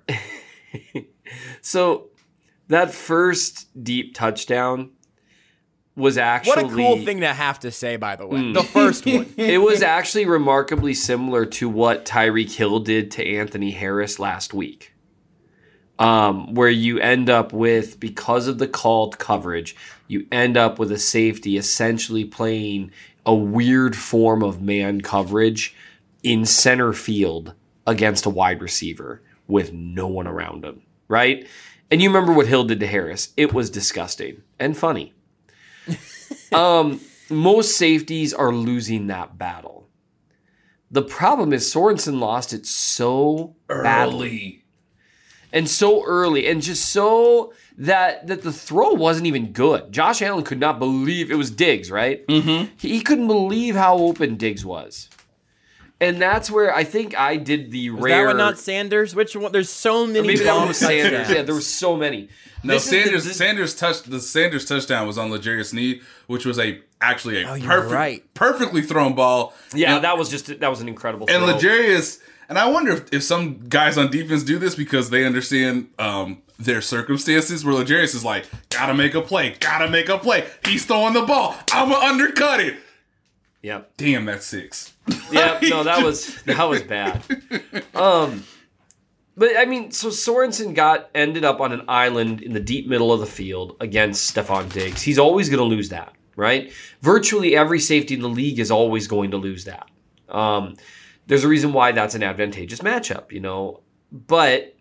So. That first deep touchdown was actually... What a cool thing to have to say, by the way. Mm. The first one. It was actually remarkably similar to what Tyreek Hill did to Anthony Harris last week. Um, where you end up with, because of the called coverage, you end up with a safety essentially playing a weird form of man coverage in center field against a wide receiver with no one around him, right? And you remember what Hill did to Harris. It was disgusting and funny. um, most safeties are losing that battle. The problem is Sorensen lost it so early. badly. And so early. And just so that, that the throw wasn't even good. Josh Allen could not believe... It was Diggs, right? Mm-hmm. He, he couldn't believe how open Diggs was. And that's where I think I did the Was rare. that one not Sanders? Which one? There's so many. Maybe that one bomb was Sanders. touchdowns. Yeah, there were so many. No, This is the- Sanders. this- Sanders touched the Sanders touchdown was on L'Jarius Sneed, which was a actually a Oh, you're perfect, right. perfectly thrown ball. Yeah, and, that was just that was an incredible. and throw. L'Jarius. And I wonder if, if some guys on defense do this because they understand um, their circumstances. Where L'Jarius is like, gotta make a play, gotta make a play. He's throwing the ball. I'm gonna undercut it. Yep. Damn, that's six. Yep. No, that was that was bad. Um, but I mean, so Sorensen got ended up on an island in the deep middle of the field against Stephon Diggs. He's always going to lose that, right? Virtually every safety in the league is always going to lose that. Um, there's a reason why that's an advantageous matchup, you know. But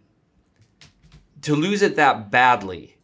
to lose it that badly,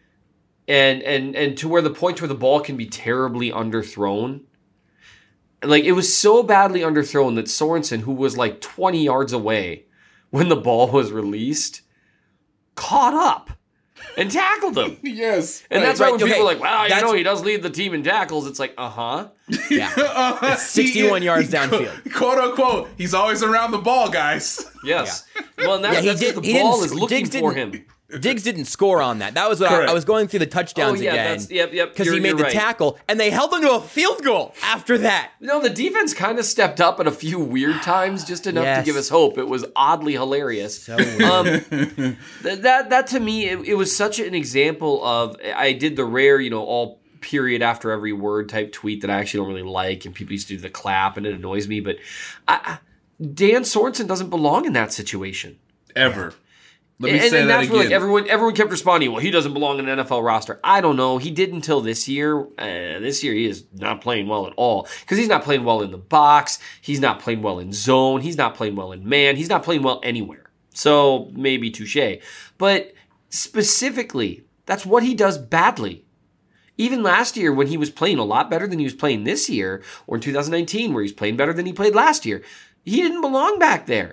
and and and to where the point where the ball can be terribly underthrown. Like, it was so badly underthrown that Sorensen, who was like twenty yards away when the ball was released, caught up and tackled him. Yes. And Right, that's why right, when people okay. are like, wow, you That's- know, he does lead the team in tackles, it's like, uh-huh. Yeah. Uh, It's sixty-one he- yards he- downfield. Quote unquote, he's always around the ball, guys. Yes. Well, and that's, Yeah, he that's did- because he the didn't ball sc- is looking Diggs for didn't- him. Diggs didn't score on that. That was what I, Correct. I was going through the touchdowns Oh, yeah, again. that's- yep, yep, Because he you're- made you're the right. tackle, and they held them to a field goal after that. No, the defense kind of stepped up at a few weird times, just enough Yes. to give us hope. It was oddly hilarious. So weird. Um, th- that that to me, it, it was such an example of. I did the rare, you know, all period after every word type tweet that I actually don't really like, and people used to do the clap, and it annoys me. But I, Dan Sorensen doesn't belong in that situation. Ever. Let me and, say and that that's again. where like everyone everyone kept responding, well, he doesn't belong in an N F L roster. I don't know. He did until this year. Uh, this year he is not playing well at all because he's not playing well in the box. He's not playing well in zone. He's not playing well in man. He's not playing well anywhere. So maybe touche. But specifically, that's what he does badly. Even last year when he was playing a lot better than he was playing this year, or in two thousand nineteen where he's playing better than he played last year, he didn't belong back there.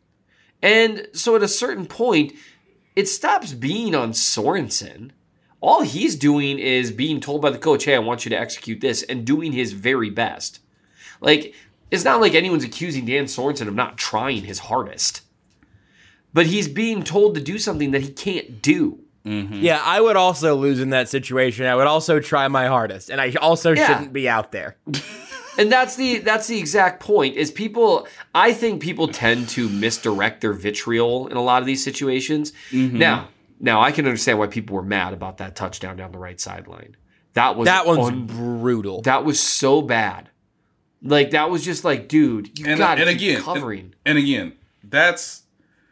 And so at a certain point, it stops being on Sorensen. All he's doing is being told by the coach, hey, I want you to execute this, and doing his very best. Like, it's not like anyone's accusing Dan Sorensen of not trying his hardest. But he's being told to do something that he can't do. Mm-hmm. Yeah, I would also lose in that situation. I would also try my hardest, and I also Yeah. shouldn't be out there. And that's the that's the exact point. Is people? I think people tend to misdirect their vitriol in a lot of these situations. Mm-hmm. Now, now I can understand why people were mad about that touchdown down the right sideline. That was That one's un- brutal. That was so bad. Like that was just like, dude, you and, got to and keep again, covering. And, and again, that's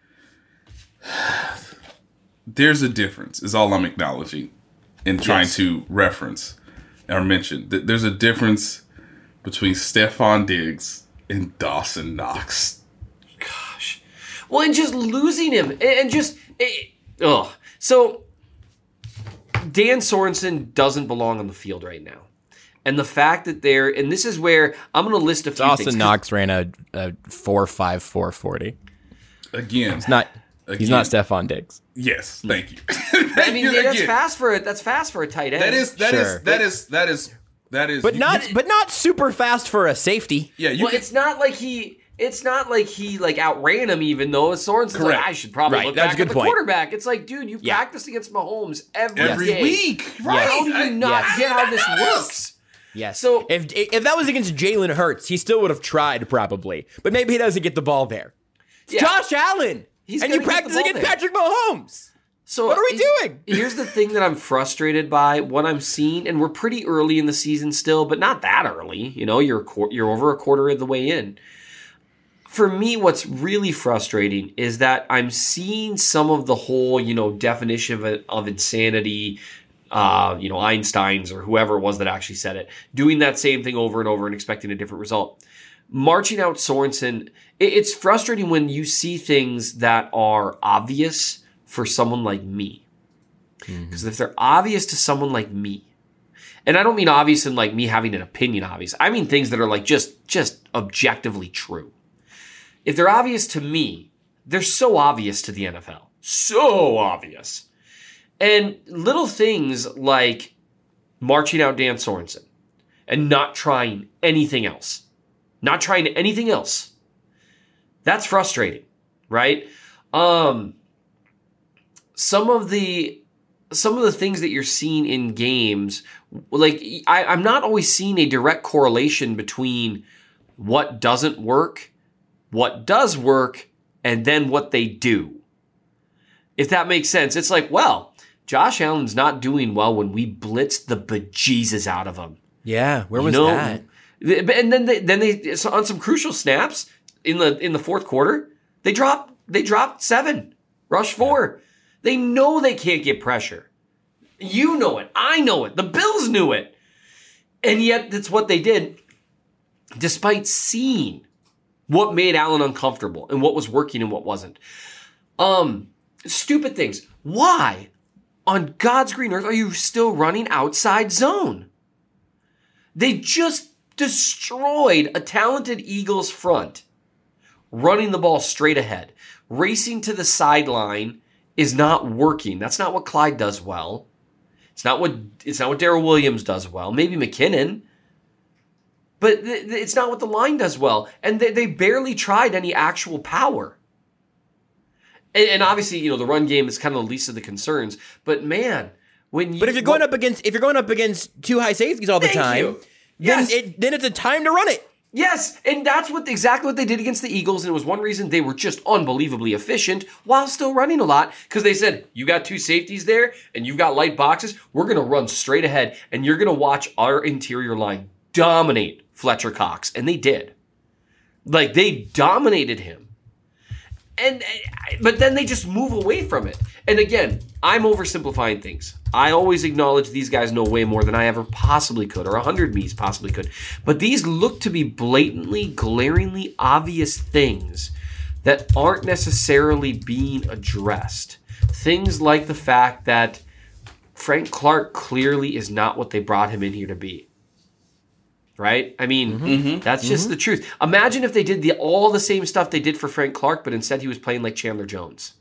there's a difference. Is all I'm acknowledging and trying Yes. to reference or mention. Th- There's a difference between Stephon Diggs and Dawson Knox. Gosh. Well, and just losing him, and, and just ugh. So Dan Sorensen doesn't belong on the field right now. And the fact that they're, and this is where I'm going to list a few Dawson things. Knox ran a, a four five four forty. Again, He's not. Again. He's not Stephon Diggs. Yes, thank you. I mean, you that's again. fast for it. That's fast for a tight end. That is that Sure. is that is that is that is. But you- not, you- but not super fast for a safety. yeah, you well, can, it's not like he. It's not like he like outran him. Even though Sorensen's like, Correct. I should probably Right, look that's back a good at the point. quarterback. It's like, dude, you Yeah. practice against Mahomes every, every day. week, right? How do you I- not Yes. get how this works? Yes. So- if if that was against Jalen Hurts, he still would have tried probably. But maybe he doesn't get the ball there. It's Yeah. Josh Allen, He's and you gonna get the practice ball against there. Patrick Mahomes. So What are we here's- doing? Here's the thing that I'm frustrated by. What I'm seeing, and we're pretty early in the season still, but not that early. You know, you're a quar- you're over a quarter of the way in. For me, what's really frustrating is that I'm seeing some of the whole, you know, definition of, of insanity, uh, you know, Einstein's or whoever it was that actually said it, doing that same thing over and over and expecting a different result. Marching out Sorensen, it, it's frustrating when you see things that are obvious for someone like me. Because if they're obvious to someone like me, and I don't mean obvious in like me having an opinion obvious, I mean things that are like just just objectively true. If they're obvious to me, they're so obvious to the N F L. So obvious. And little things like marching out Dan Sorensen and not trying anything else. Not trying anything else. That's frustrating, right? Um, some of the some of the things that you're seeing in games, like I, I'm not always seeing a direct correlation between what doesn't work, what does work, and then what they do. If that makes sense. It's like, well, Josh Allen's not doing well when we blitz the bejesus out of him. Yeah, where was you know? that? And then they, then they on some crucial snaps in the in the fourth quarter, they dropped they dropped seven, rush four. Yeah. They know they can't get pressure. You know it. I know it. The Bills knew it. And yet that's what they did, despite seeing what made Allen uncomfortable and what was working and what wasn't. Um, stupid things. Why on God's green earth are you still running outside zone? They just destroyed a talented Eagles front, running the ball straight ahead. Racing to the sideline is not working. That's not what Clyde does well. It's not what it's not what Darrell Williams does well. Maybe McKinnon. But th- th- it's not what the line does well. And they, they barely tried any actual power. And, and obviously, you know, the run game is kind of the least of the concerns. But man, when you But if you're going up against if you're going up against two high safeties all the Thank time, you. then Yes. it then it's a time to run it. Yes, and that's what exactly what they did against the Eagles, and it was one reason they were just unbelievably efficient while still running a lot, because they said, you got two safeties there, and you've got light boxes, we're going to run straight ahead, and you're going to watch our interior line dominate Fletcher Cox, and they did. Like, they dominated him. And but then they just move away from it. And again, I'm oversimplifying things. I always acknowledge these guys know way more than I ever possibly could, or a hundred me's possibly could. But these look to be blatantly, glaringly obvious things that aren't necessarily being addressed. Things like the fact that Frank Clark clearly is not what they brought him in here to be. Right? I mean, Mm-hmm. that's just Mm-hmm. the truth. Imagine if they did the all the same stuff they did for Frank Clark, but instead he was playing like Chandler Jones.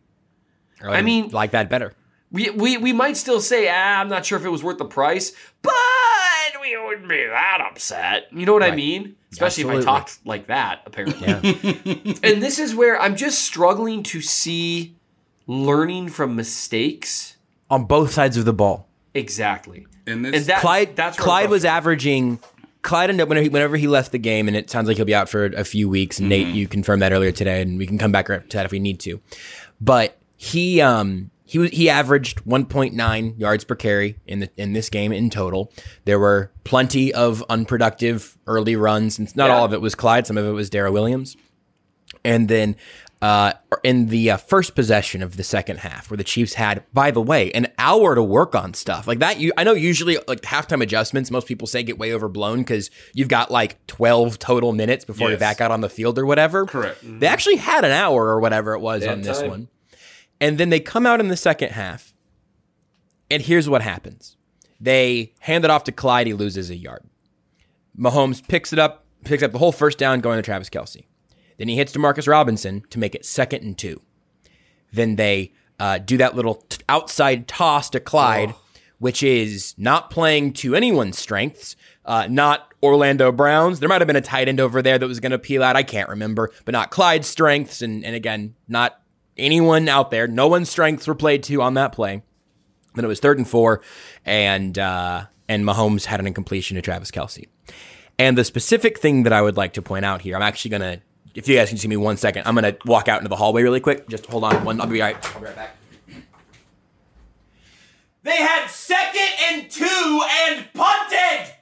I mean, like that better. We, we we might still say, ah, I'm not sure if it was worth the price, but we wouldn't be that upset. You know what Right. I mean? Especially Absolutely. if I talked like that, apparently. Yeah. And this is where I'm just struggling to see learning from mistakes. On both sides of the ball. Exactly. And this, And that, Clyde, that's where Clyde I'm was frustrated. averaging. Clyde ended up whenever he, whenever he left the game, and it sounds like he'll be out for a few weeks. And Nate, you confirmed that earlier today, and we can come back to that if we need to. But he um he was he averaged one point nine yards per carry in the in this game in total. There were plenty of unproductive early runs, and not Yeah. all of it was Clyde. Some of it was Darrell Williams. And then uh, in the uh, first possession of the second half, where the Chiefs had, by the way, an hour to work on stuff like that. You, I know usually like halftime adjustments, most people say get way overblown because you've got like twelve total minutes before you're Yes. back out on the field or whatever. Correct. They actually had an hour or whatever it was They had on this time. one. And then they come out in the second half, and here's what happens. They hand it off to Clyde. He loses a yard. Mahomes picks it up, picks up the whole first down going to Travis Kelce. Then he hits Demarcus Robinson to make it second and two. Then they uh, do that little t- outside toss to Clyde, Oh. which is not playing to anyone's strengths, uh, not Orlando Brown's. There might have been a tight end over there that was going to peel out. I can't remember, but not Clyde's strengths. And, and again, not anyone out there. No one's strengths were played to on that play. Then it was third and four, and uh, and Mahomes had an incompletion to Travis Kelce. And the specific thing that I would like to point out here, I'm actually going to, if you guys can see me one second, I'm going to walk out into the hallway really quick. Just hold on. One, I'll be right, I'll be right back. They had second and two and punted!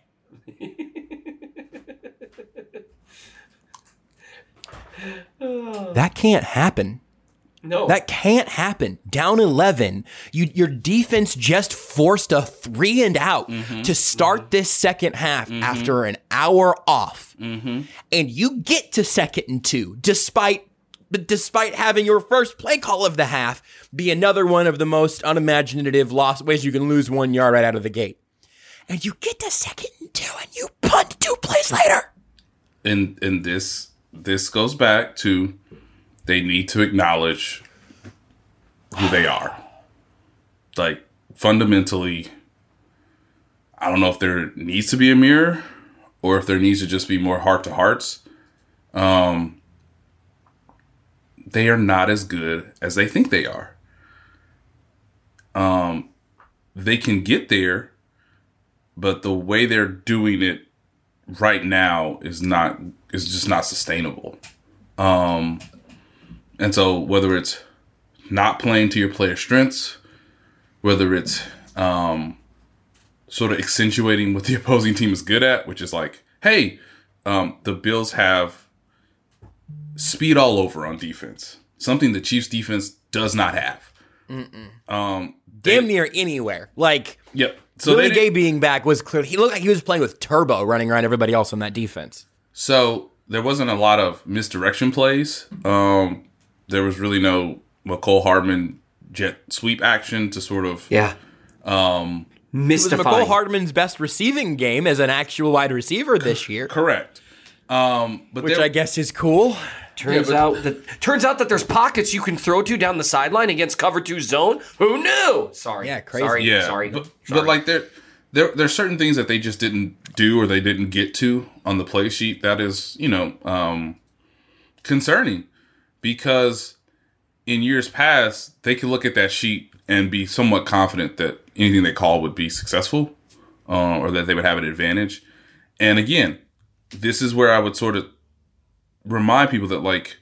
That can't happen. No. That can't happen. Down eleven, you, your defense just forced a three and out Mm-hmm. to start this second half after an hour off. Mm-hmm. And you get to second and two, despite despite having your first play call of the half be another one of the most unimaginative lost ways you can lose one yard right out of the gate. And you get to second and two, and you punt two plays later. And and this this goes back to they need to acknowledge who they are. Like, fundamentally, I don't know if there needs to be a mirror or if there needs to just be more heart to hearts. Um, they are not as good as they think they are. Um, they can get there, but the way they're doing it right now is not is just not sustainable. Um, and so whether it's not playing to your player strengths, whether it's um, sort of accentuating what the opposing team is good at, which is like, hey, um, the Bills have speed all over on defense, something the Chiefs defense does not have. Mm-mm. Um, they, Damn near anywhere. Like, yep. So Willie they Gay being back was clear. He looked like he was playing with turbo running around everybody else on that defense. So there wasn't a lot of misdirection plays. Um, there was really no McCole Hardman jet sweep action to sort of yeah. Um, Mystifying. It was McCole Hardman's best receiving game as an actual wide receiver this year. Correct. Um, but Which I guess is cool. Turns yeah, out that turns out that there's pockets you can throw to down the sideline against cover two zone. Who knew? Sorry. Yeah, crazy. Sorry. Yeah, Sorry. But, Sorry. but like there, there, there's certain things that they just didn't do or they didn't get to on the play sheet that is, you know, um, concerning because in years past they could look at that sheet and be somewhat confident that anything they call would be successful uh, or that they would have an advantage. And again, this is where I would sort of remind people that like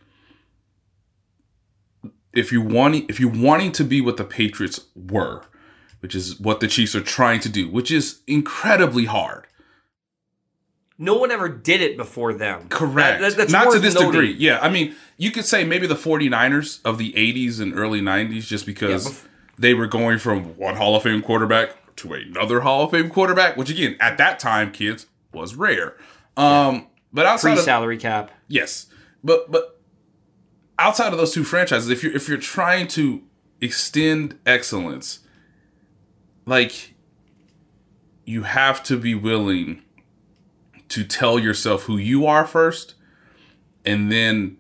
if you wanting if you're wanting to be what the Patriots were, which is what the Chiefs are trying to do, which is incredibly hard. No one ever did it before them. Correct. That, that's Not to this noting. degree. Yeah, I mean, you could say maybe the 49ers of the eighties and early nineties just because Yeah, bef- they were going from one Hall of Fame quarterback to another Hall of Fame quarterback, which again, at that time, kids, was rare. Um, but outside Free of salary cap. Yes. But but outside of those two franchises, if you're if you're trying to extend excellence, like you have to be willing to tell yourself who you are first and then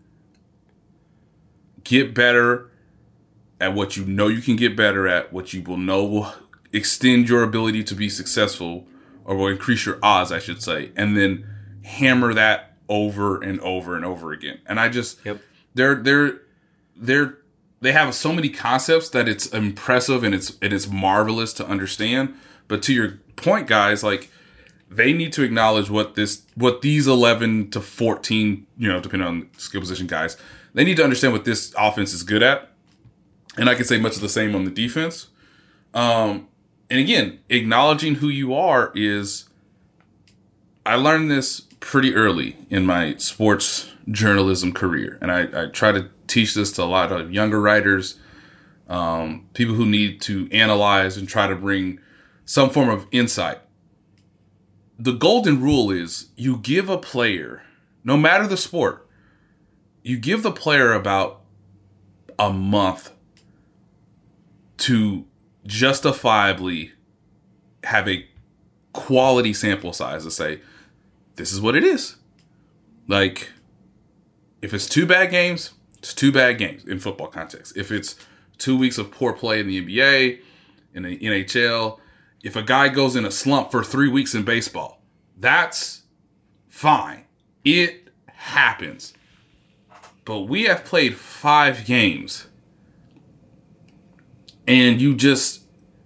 get better at what you know you can get better at, what you will know will extend your ability to be successful or will increase your odds, I should say, and then hammer that over and over and over again. And I just yep. they're they're they're they have so many concepts that it's impressive and it's and it's marvelous to understand. But to your point, guys, like they need to acknowledge what this what these eleven to fourteen, you know, depending on skill position guys, they need to understand what this offense is good at. And I can say much of the same on the defense. Um, and again, acknowledging who you are is I learned this pretty early in my sports journalism career. And I, I try to teach this to a lot of younger writers, um, people who need to analyze and try to bring some form of insight. The golden rule is you give a player, no matter the sport, you give the player about a month to justifiably have a quality sample size to say, this is what it is. Like, if it's two bad games, it's two bad games in football context. If it's two weeks of poor play in the N B A, in the N H L, if a guy goes in a slump for three weeks in baseball, that's fine. It happens. But we have played five games and you just,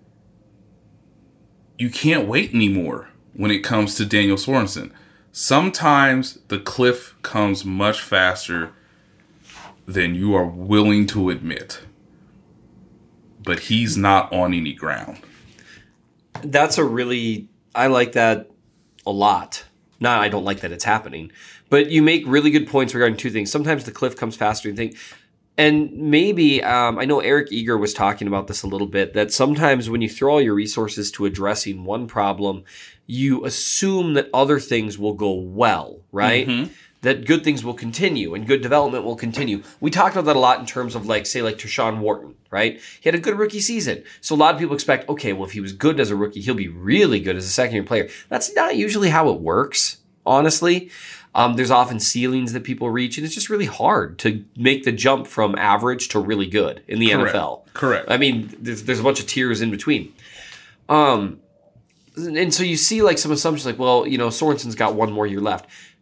you can't wait anymore when it comes to Daniel Sorensen. Sometimes the cliff comes much faster than you are willing to admit. But he's not on any ground. That's a really, I like that a lot. Not, I don't like that it's happening. But you make really good points regarding two things. Sometimes the cliff comes faster than you think. And maybe, um, I know Eric Eager was talking about this a little bit, that sometimes when you throw all your resources to addressing one problem, you assume that other things will go well, right? Mm-hmm. That good things will continue and good development will continue. We talked about that a lot in terms of like, say like Tershawn Wharton, right? He had a good rookie season. So a lot of people expect, okay, well, if he was good as a rookie, he'll be really good as a second year player. That's not usually how it works, honestly. Um, there's often ceilings that people reach, and it's just really hard to make the jump from average to really good in the Correct. N F L. Correct. I mean, there's, there's a bunch of tiers in between. Um, and so you see like some assumptions like, well, you know, Sorensen's got one more year left.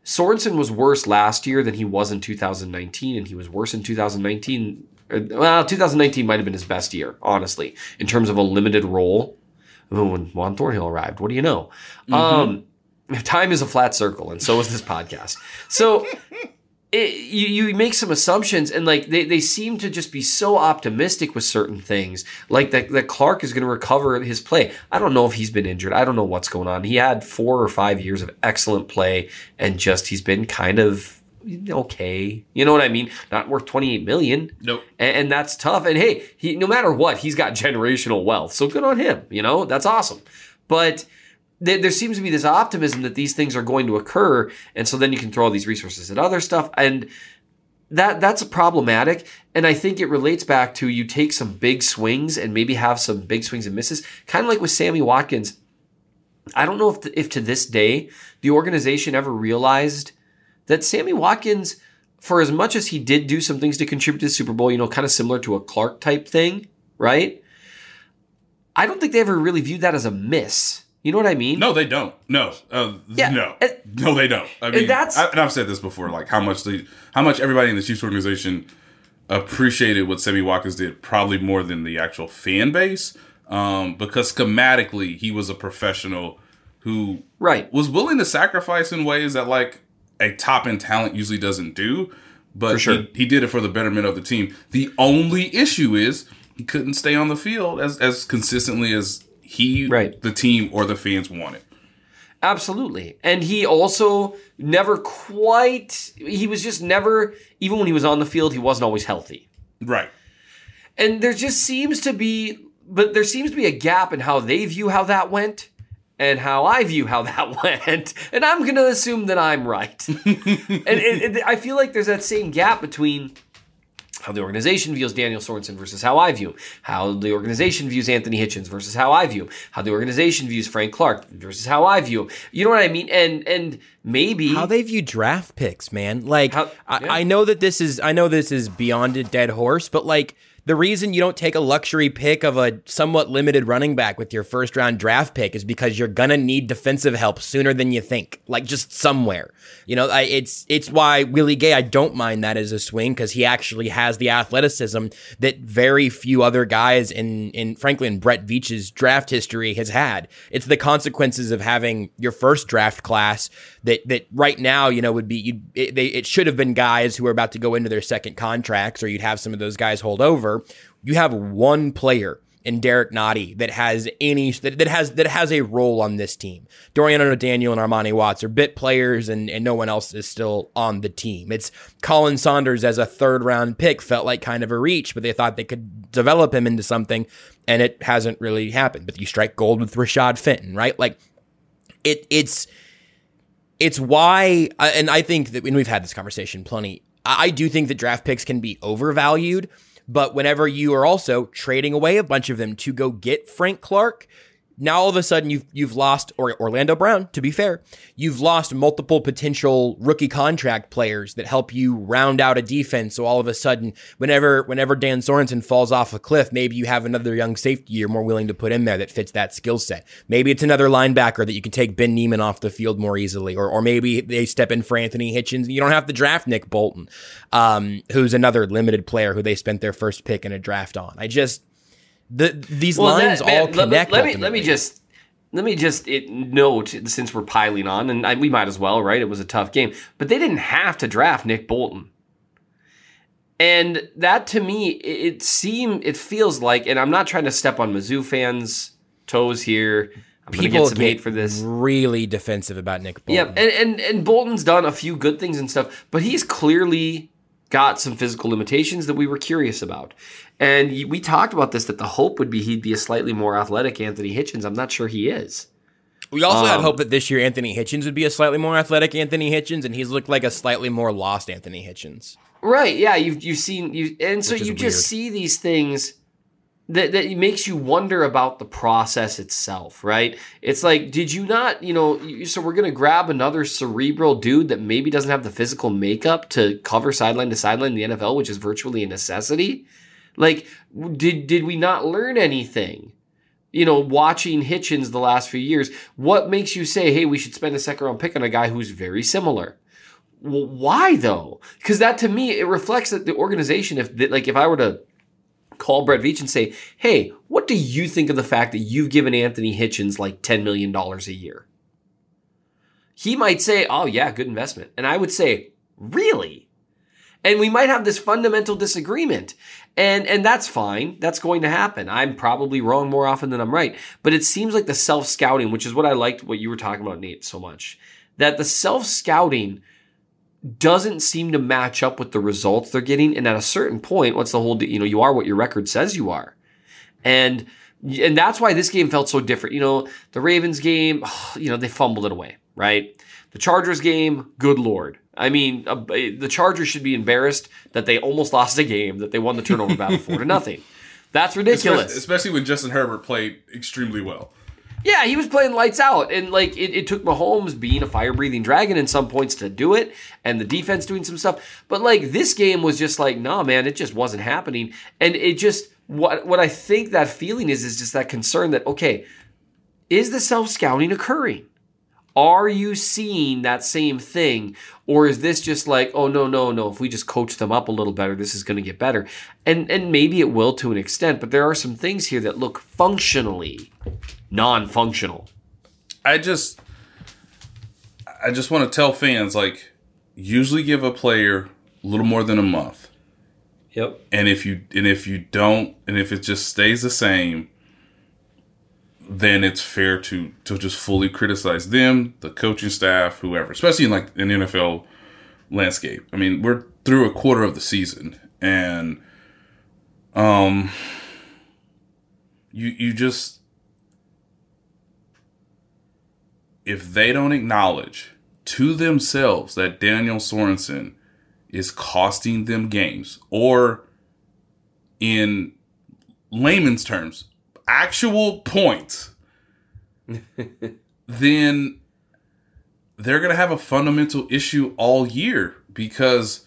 Sorensen was worse last year than he was in two thousand nineteen, and he was worse in two thousand nineteen. Well, two thousand nineteen might have been his best year, honestly, in terms of a limited role. When Juan Thornhill arrived, what do you know? Mm-hmm. Um, time is a flat circle, and so is this podcast. So it, you, you make some assumptions, and like they, they seem to just be so optimistic with certain things, like that, that Clark is going to recover his play. I don't know if he's been injured. I don't know what's going on. He had four or five years of excellent play, and just he's been kind of okay. You know what I mean? Not worth twenty-eight million dollars. Nope. And, and that's tough. And hey, he no matter what, he's got generational wealth. So good on him. You know, that's awesome. But th- there seems to be this optimism that these things are going to occur. And so then you can throw all these resources at other stuff. And that that's problematic. And I think it relates back to you take some big swings and maybe have some big swings and misses. Kind of like with Sammy Watkins. I don't know if, the, if to this day, the organization ever realized that Sammy Watkins, for as much as he did do some things to contribute to the Super Bowl, you know, kind of similar to a Clark type thing, right? I don't think they ever really viewed that as a miss. You know what I mean? No, they don't. No, uh, yeah, no, and, no, they don't. I mean, and that's, I, and I've said this before, like how much the how much everybody in the Chiefs organization appreciated what Sammy Watkins did, probably more than the actual fan base, um, because schematically he was a professional who right was willing to sacrifice in ways that like a top-end talent usually doesn't do, but sure. he, he did it for the betterment of the team. The only issue is he couldn't stay on the field as, as consistently as he, right. the team, or the fans wanted. Absolutely. And he also never quite, he was just never, even when he was on the field, he wasn't always healthy. Right. And there just seems to be, but there seems to be a gap in how they view how that went. And how I view how that went. And I'm going to assume that I'm right. and it, it, I feel like there's that same gap between how the organization views Daniel Sorensen versus how I view him, how the organization views Anthony Hitchens versus how I view him, how the organization views Frank Clark versus how I view him. You know what I mean? And and maybe how they view draft picks, man. Like how, I, yeah. I know that this is I know this is beyond a dead horse, but like the reason you don't take a luxury pick of a somewhat limited running back with your first round draft pick is because you're gonna need defensive help sooner than you think, like just somewhere. You know, I, it's it's why Willie Gay, I don't mind that as a swing because he actually has the athleticism that very few other guys in, in frankly, in Brett Veach's draft history has had. It's the consequences of having your first draft class that that right now, you know, would be, you'd, it, they, it should have been guys who are about to go into their second contracts, or you'd have some of those guys hold over. You have one player in Derek Nottie that has any that, that has that has a role on this team. Dorian O'Daniel and Armani Watts are bit players, and, and no one else is still on the team. It's Colin Saunders as a third round pick felt like kind of a reach, but they thought they could develop him into something, and it hasn't really happened. But you strike gold with Rashad Fenton, right? Like it it's it's why, and I think that when we've had this conversation plenty, I do think that draft picks can be overvalued. But whenever you are also trading away a bunch of them to go get Frank Clark, now all of a sudden you've you've lost, or Orlando Brown, to be fair, you've lost multiple potential rookie contract players that help you round out a defense. So all of a sudden, whenever whenever Dan Sorensen falls off a cliff, maybe you have another young safety you're more willing to put in there that fits that skill set. Maybe it's another linebacker that you can take Ben Neiman off the field more easily, or or maybe they step in for Anthony Hitchens. You don't have to draft Nick Bolton, um, who's another limited player who they spent their first pick in a draft on. I just The, these well, lines that, man, all let, connect. Let me let me just let me just it, note, since we're piling on, and I, we might as well, right? It was a tough game, but they didn't have to draft Nick Bolton, and that to me it, it seemed it feels like, and I'm not trying to step on Mizzou fans' toes here. I'm People get some get hate for this. Really defensive about Nick Bolton. Yeah, and, and and Bolton's done a few good things and stuff, but he's clearly got some physical limitations that we were curious about. And we talked about this, that the hope would be he'd be a slightly more athletic Anthony Hitchens. I'm not sure he is. We also um, had hope that this year Anthony Hitchens would be a slightly more athletic Anthony Hitchens, and he's looked like a slightly more lost Anthony Hitchens. Right, yeah, you've you've seen, you, and so Which is you weird. just see these things that, that makes you wonder about the process itself, right? It's like, did you not, you know, you, so we're going to grab another cerebral dude that maybe doesn't have the physical makeup to cover sideline to sideline in the N F L, which is virtually a necessity? Like, did did we not learn anything? You know, watching Hitchens the last few years, what makes you say, hey, we should spend a second round pick on a guy who's very similar? Well, why though? Because that to me, it reflects that the organization, if like if I were to call Brett Veach and say, hey, what do you think of the fact that you've given Anthony Hitchens like ten million dollars a year? He might say, oh yeah, good investment. And I would say, really? And we might have this fundamental disagreement. And and that's fine. That's going to happen. I'm probably wrong more often than I'm right. But it seems like the self-scouting, which is what I liked what you were talking about, Nate, so much, that the self-scouting doesn't seem to match up with the results they're getting. And at a certain point, what's the whole, you know, you are what your record says you are. And and that's why this game felt so different. You know, the Ravens game, you know, they fumbled it away, right? The Chargers game, good Lord. I mean, uh, the Chargers should be embarrassed that they almost lost a game, that they won the turnover battle four to nothing. That's ridiculous. Especially, especially when Justin Herbert played extremely well. Yeah, he was playing lights out, and like it, it took Mahomes being a fire-breathing dragon in some points to do it, and the defense doing some stuff. But like this game was just like, nah, man, it just wasn't happening. And it just what what I think that feeling is is just that concern that okay, is the self-scouting occurring? Are you seeing that same thing? Or is this just like, oh, no, no, no, if we just coach them up a little better, this is going to get better? And and maybe it will to an extent, but there are some things here that look functionally non-functional. I just, I just want to tell fans, like, usually give a player a little more than a month. Yep. And if you and if you don't, and if it just stays the same, then it's fair to to just fully criticize them, the coaching staff, whoever, especially in like an N F L landscape. I mean, we're through a quarter of the season, and um, you you just if they don't acknowledge to themselves that Daniel Sorensen is costing them games, or in layman's terms, actual points, then they're going to have a fundamental issue all year, because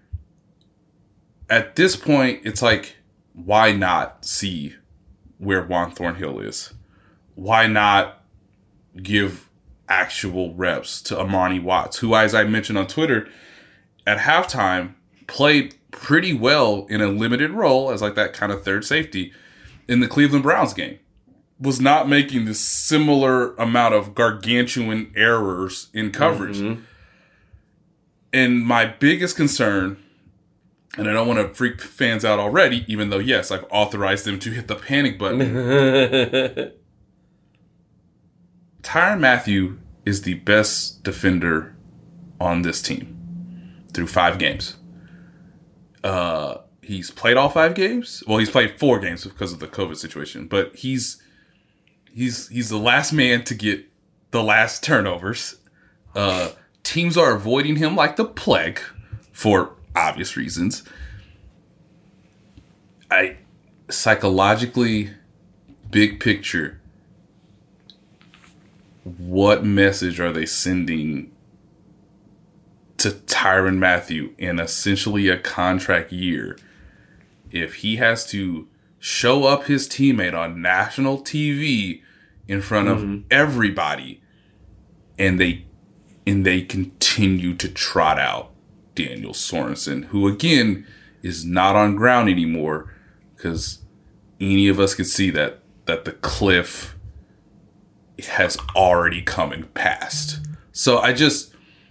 at this point, it's like, why not see where Juan Thornhill is? Why not give actual reps to Amani Watts, who, as I mentioned on Twitter, at halftime played pretty well in a limited role as like that kind of third safety in the Cleveland Browns game, was not making this similar amount of gargantuan errors in coverage. Mm-hmm. And my biggest concern, and I don't want to freak fans out already, even though, yes, I've authorized them to hit the panic button. Tyrann Mathieu is the best defender on this team through five games. Uh, he's played all five games. Well, he's played four games because of the COVID situation, but he's he's he's the last man to get the last turnovers. Uh, teams are avoiding him like the plague for obvious reasons. I psychologically, big picture, what message are they sending to Tyrann Mathieu in essentially a contract year if he has to show up his teammate on national T V in front of mm-hmm. everybody, and they and they continue to trot out Daniel Sorensen, who again is not on ground anymore, because any of us could see that that the cliff has already come and passed. So I just,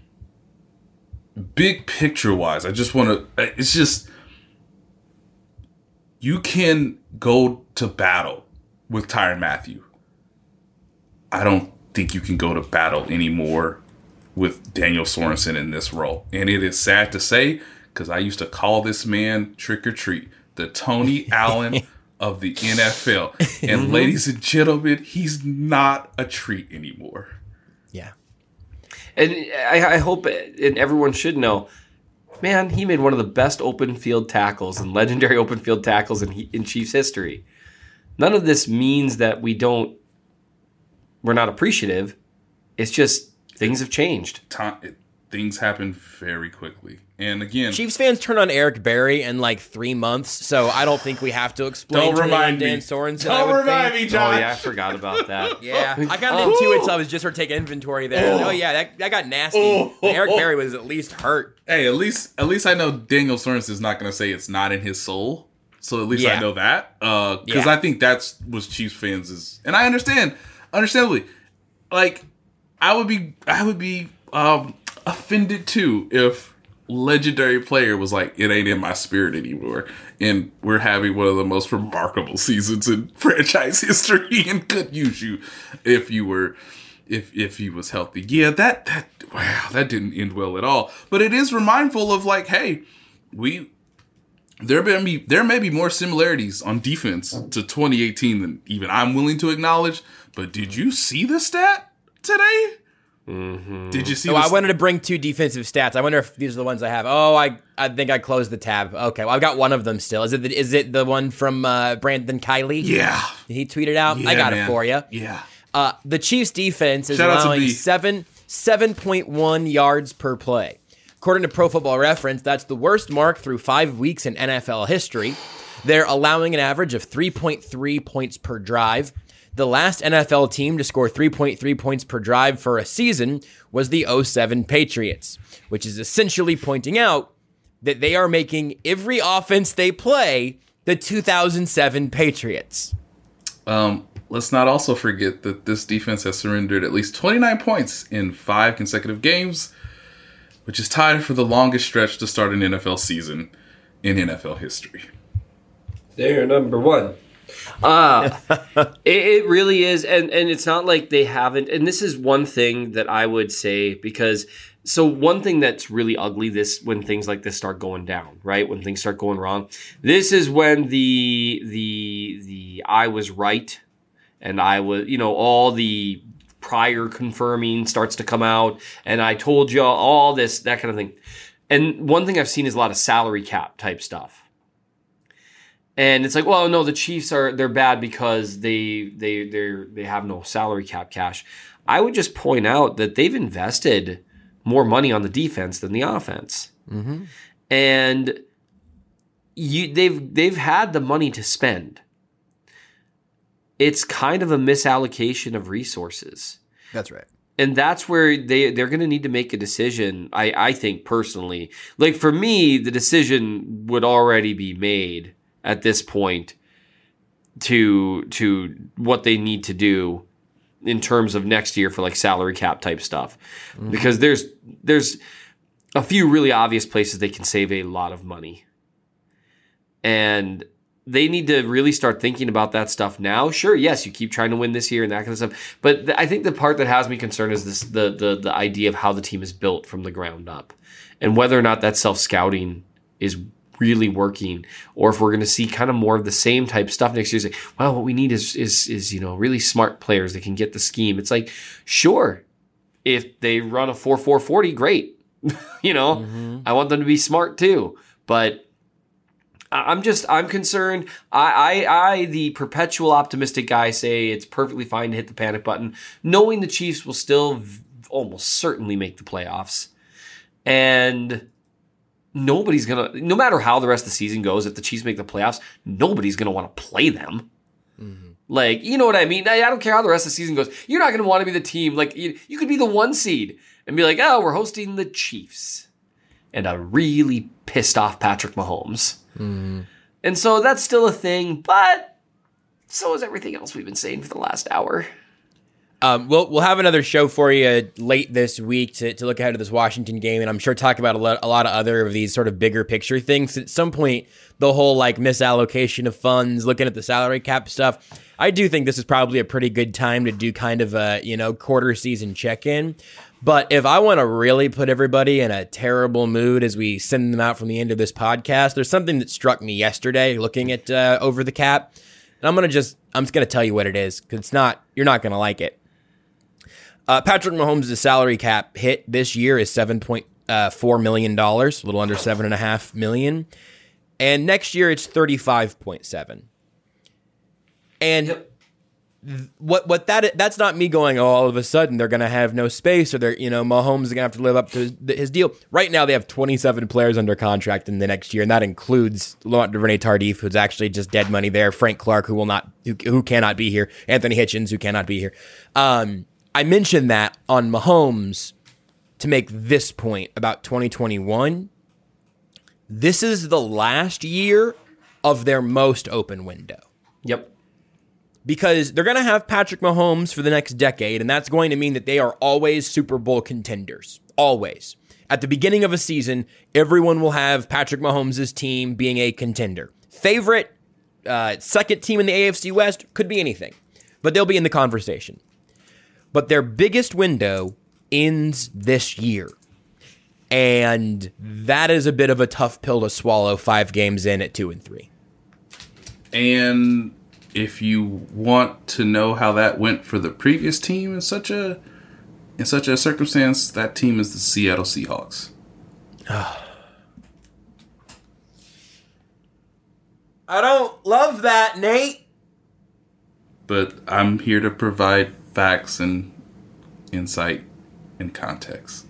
big picture wise, I just want to, it's just, you can go to battle with Tyrann Mathieu. I don't think you can go to battle anymore with Daniel Sorensen in this role. And it is sad to say, because I used to call this man trick or treat, the Tony Allen of the N F L. And ladies and gentlemen, he's not a treat anymore. Yeah. And I, I hope, and everyone should know, man, he made one of the best open field tackles and legendary open field tackles in, in Chiefs history. None of this means that we don't, we're not appreciative. It's just things have changed. Time, things happen very quickly. And again, Chiefs fans turn on Eric Berry in like three months, so I don't think we have to explain. Don't remind Dan me. Sorensen. Don't I would remind think. me, John. Oh yeah, I forgot about that. Yeah, I kind of did too until I was just sort of taking inventory there. Oh, oh yeah, that, that got nasty. Oh. Eric Berry was at least hurt. Hey, at least at least I know Daniel Sorensen is not going to say it's not in his soul. So at least Yeah. I know that. Because uh, Yeah. I think that's what Chiefs fans is. And I understand, understandably. Like, I would be I would be um, offended too if legendary player was like, it ain't in my spirit anymore. And we're having one of the most remarkable seasons in franchise history and could use you if you were if if he was healthy. Yeah, that that wow, that didn't end well at all. But it is remindful of like, hey, we there may be there may be more similarities on defense to twenty eighteen than even I'm willing to acknowledge. But did you see the stat today? Mm-hmm. Did you see? Oh, the I st- wanted to bring two defensive stats. I wonder if these are the ones I have. Oh, I I think I closed the tab. Okay, well, I've got one of them still. Is it the, is it the one from uh, Brandon Kiley? Yeah. He tweeted out. Yeah, I got man. it for you. Yeah. Uh, the Chiefs defense is Shout out to allowing B. seven seven point one yards per play. According to Pro Football Reference, that's the worst mark through five weeks in N F L history. They're allowing an average of three point three points per drive. The last N F L team to score three point three points per drive for a season was the oh seven Patriots, which is essentially pointing out that they are making every offense they play the two thousand seven Patriots. Um, let's not also forget that this defense has surrendered at least twenty-nine points in five consecutive games, which is tied for the longest stretch to start an N F L season in N F L history. They're number one. Uh, it, it really is. And, and it's not like they haven't. And this is one thing that I would say because so one thing that's really ugly this when things like this start going down, right? When things start going wrong, this is when the, the, the, I was right. And I was, you know, all the prior confirming starts to come out. And I told you all this, that kind of thing. And one thing I've seen is a lot of salary cap type stuff. And it's like, well, no, the Chiefs are they're bad because they they they they have no salary cap cash. I would just point out that they've invested more money on the defense than the offense, Mm-hmm. and you they've they've had the money to spend. It's kind of a misallocation of resources. That's right. And that's where they, they're going to need to make a decision, I, I think, personally. Like, for me, the decision would already be made at this point to to what they need to do in terms of next year for, like, salary cap type stuff. Mm-hmm. Because there's there's a few really obvious places they can save a lot of money. And they need to really start thinking about that stuff now. Sure, yes, you keep trying to win this year and that kind of stuff. But th- I think the part that has me concerned is this the, the the idea of how the team is built from the ground up. And whether or not that self-scouting is really working, or if we're going to see kind of more of the same type stuff next year. It's like, well, what we need is, is, is, you know, really smart players that can get the scheme. It's like, sure, if they run a four four forty, great. you know, mm-hmm. I want them to be smart too. But I'm just, I'm concerned. I, I, I, the perpetual optimistic guy, say it's perfectly fine to hit the panic button, knowing the Chiefs will still v- almost certainly make the playoffs. And nobody's going to, no matter how the rest of the season goes, if the Chiefs make the playoffs, nobody's going to want to play them. Mm-hmm. Like, you know what I mean? I, I don't care how the rest of the season goes. You're not going to want to be the team. Like, you, you could be the one seed and be like, oh, we're hosting the Chiefs. And a really pissed off Patrick Mahomes. Mm-hmm. And so that's still a thing, but so is everything else we've been saying for the last hour. Um, we'll we'll have another show for you late this week to, to look ahead to this Washington game, and I'm sure talk about a lot, a lot of other of these sort of bigger picture things. At some point, the whole like misallocation of funds, looking at the salary cap stuff, I do think this is probably a pretty good time to do kind of a, you know, quarter season check-in. But if I want to really put everybody in a terrible mood as we send them out from the end of this podcast, there's something that struck me yesterday looking at uh, Over the Cap. And I'm going to just, I'm just going to tell you what it is, because it's not, you're not going to like it. Uh, Patrick Mahomes' salary cap hit this year is seven point four million dollars, a little under seven point five million dollars. And next year it's thirty-five point seven. And yep. what what that that's not me going, oh, all of a sudden they're going to have no space, or they're, you know, Mahomes is going to have to live up to his, his deal. Right now they have twenty-seven players under contract in the next year, and that includes Laurent Duvernay-Tardif, who's actually just dead money there, Frank Clark, who will not who, who cannot be here, Anthony Hitchens, who cannot be here. Um, I mentioned that on Mahomes to make this point about twenty twenty-one. This is the last year of their most open window. Yep. Because they're going to have Patrick Mahomes for the next decade, and that's going to mean that they are always Super Bowl contenders. Always. At the beginning of a season, everyone will have Patrick Mahomes' team being a contender. Favorite, uh, second team in the A F C West, could be anything. But they'll be in the conversation. But their biggest window ends this year. And that is a bit of a tough pill to swallow five games in at two and three. And if you want to know how that went for the previous team in such a in such a circumstance, that team is the Seattle Seahawks. I don't love that, Nate. But I'm here to provide facts and insight and context.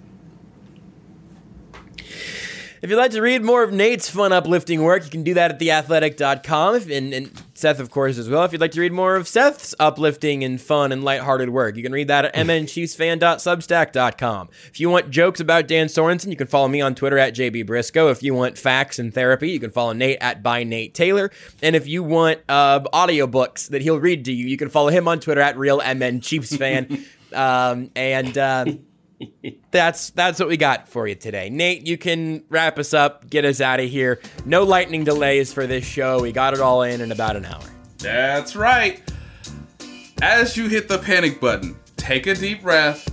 If you'd like to read more of Nate's fun, uplifting work, you can do that at the athletic dot com, and, and Seth, of course, as well. If you'd like to read more of Seth's uplifting and fun and lighthearted work, you can read that at m n chiefs fan dot substack dot com. If you want jokes about Dan Sorensen, you can follow me on Twitter at J B Briscoe. If you want facts and therapy, you can follow Nate at by Nate Taylor. And if you want uh, audiobooks that he'll read to you, you can follow him on Twitter at real M N Chiefs fan. um, and... Uh, That's that's what we got for you today. Nate, you can wrap us up, get us out of here. No lightning delays for this show. We got it all in in about an hour. That's right. As you hit the panic button, take a deep breath.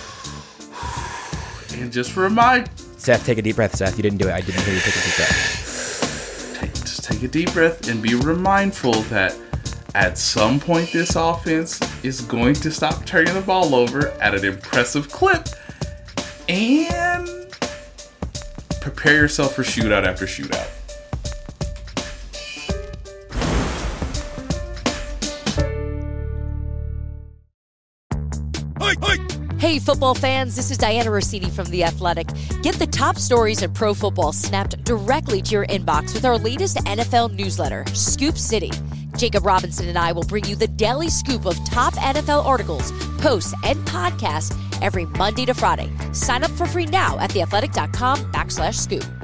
And just remind... Seth, take a deep breath, Seth. You didn't do it. I didn't hear you take a deep breath. Take, just take a deep breath and be remindful that at some point, this offense is going to stop turning the ball over at an impressive clip, and prepare yourself for shootout after shootout. Hey, football fans, this is Diana Rossini from The Athletic. Get the top stories in pro football snapped directly to your inbox with our latest N F L newsletter, Scoop City. Jacob Robinson and I will bring you the daily scoop of top N F L articles, posts, and podcasts every Monday to Friday. Sign up for free now at theathletic.com backslash scoop.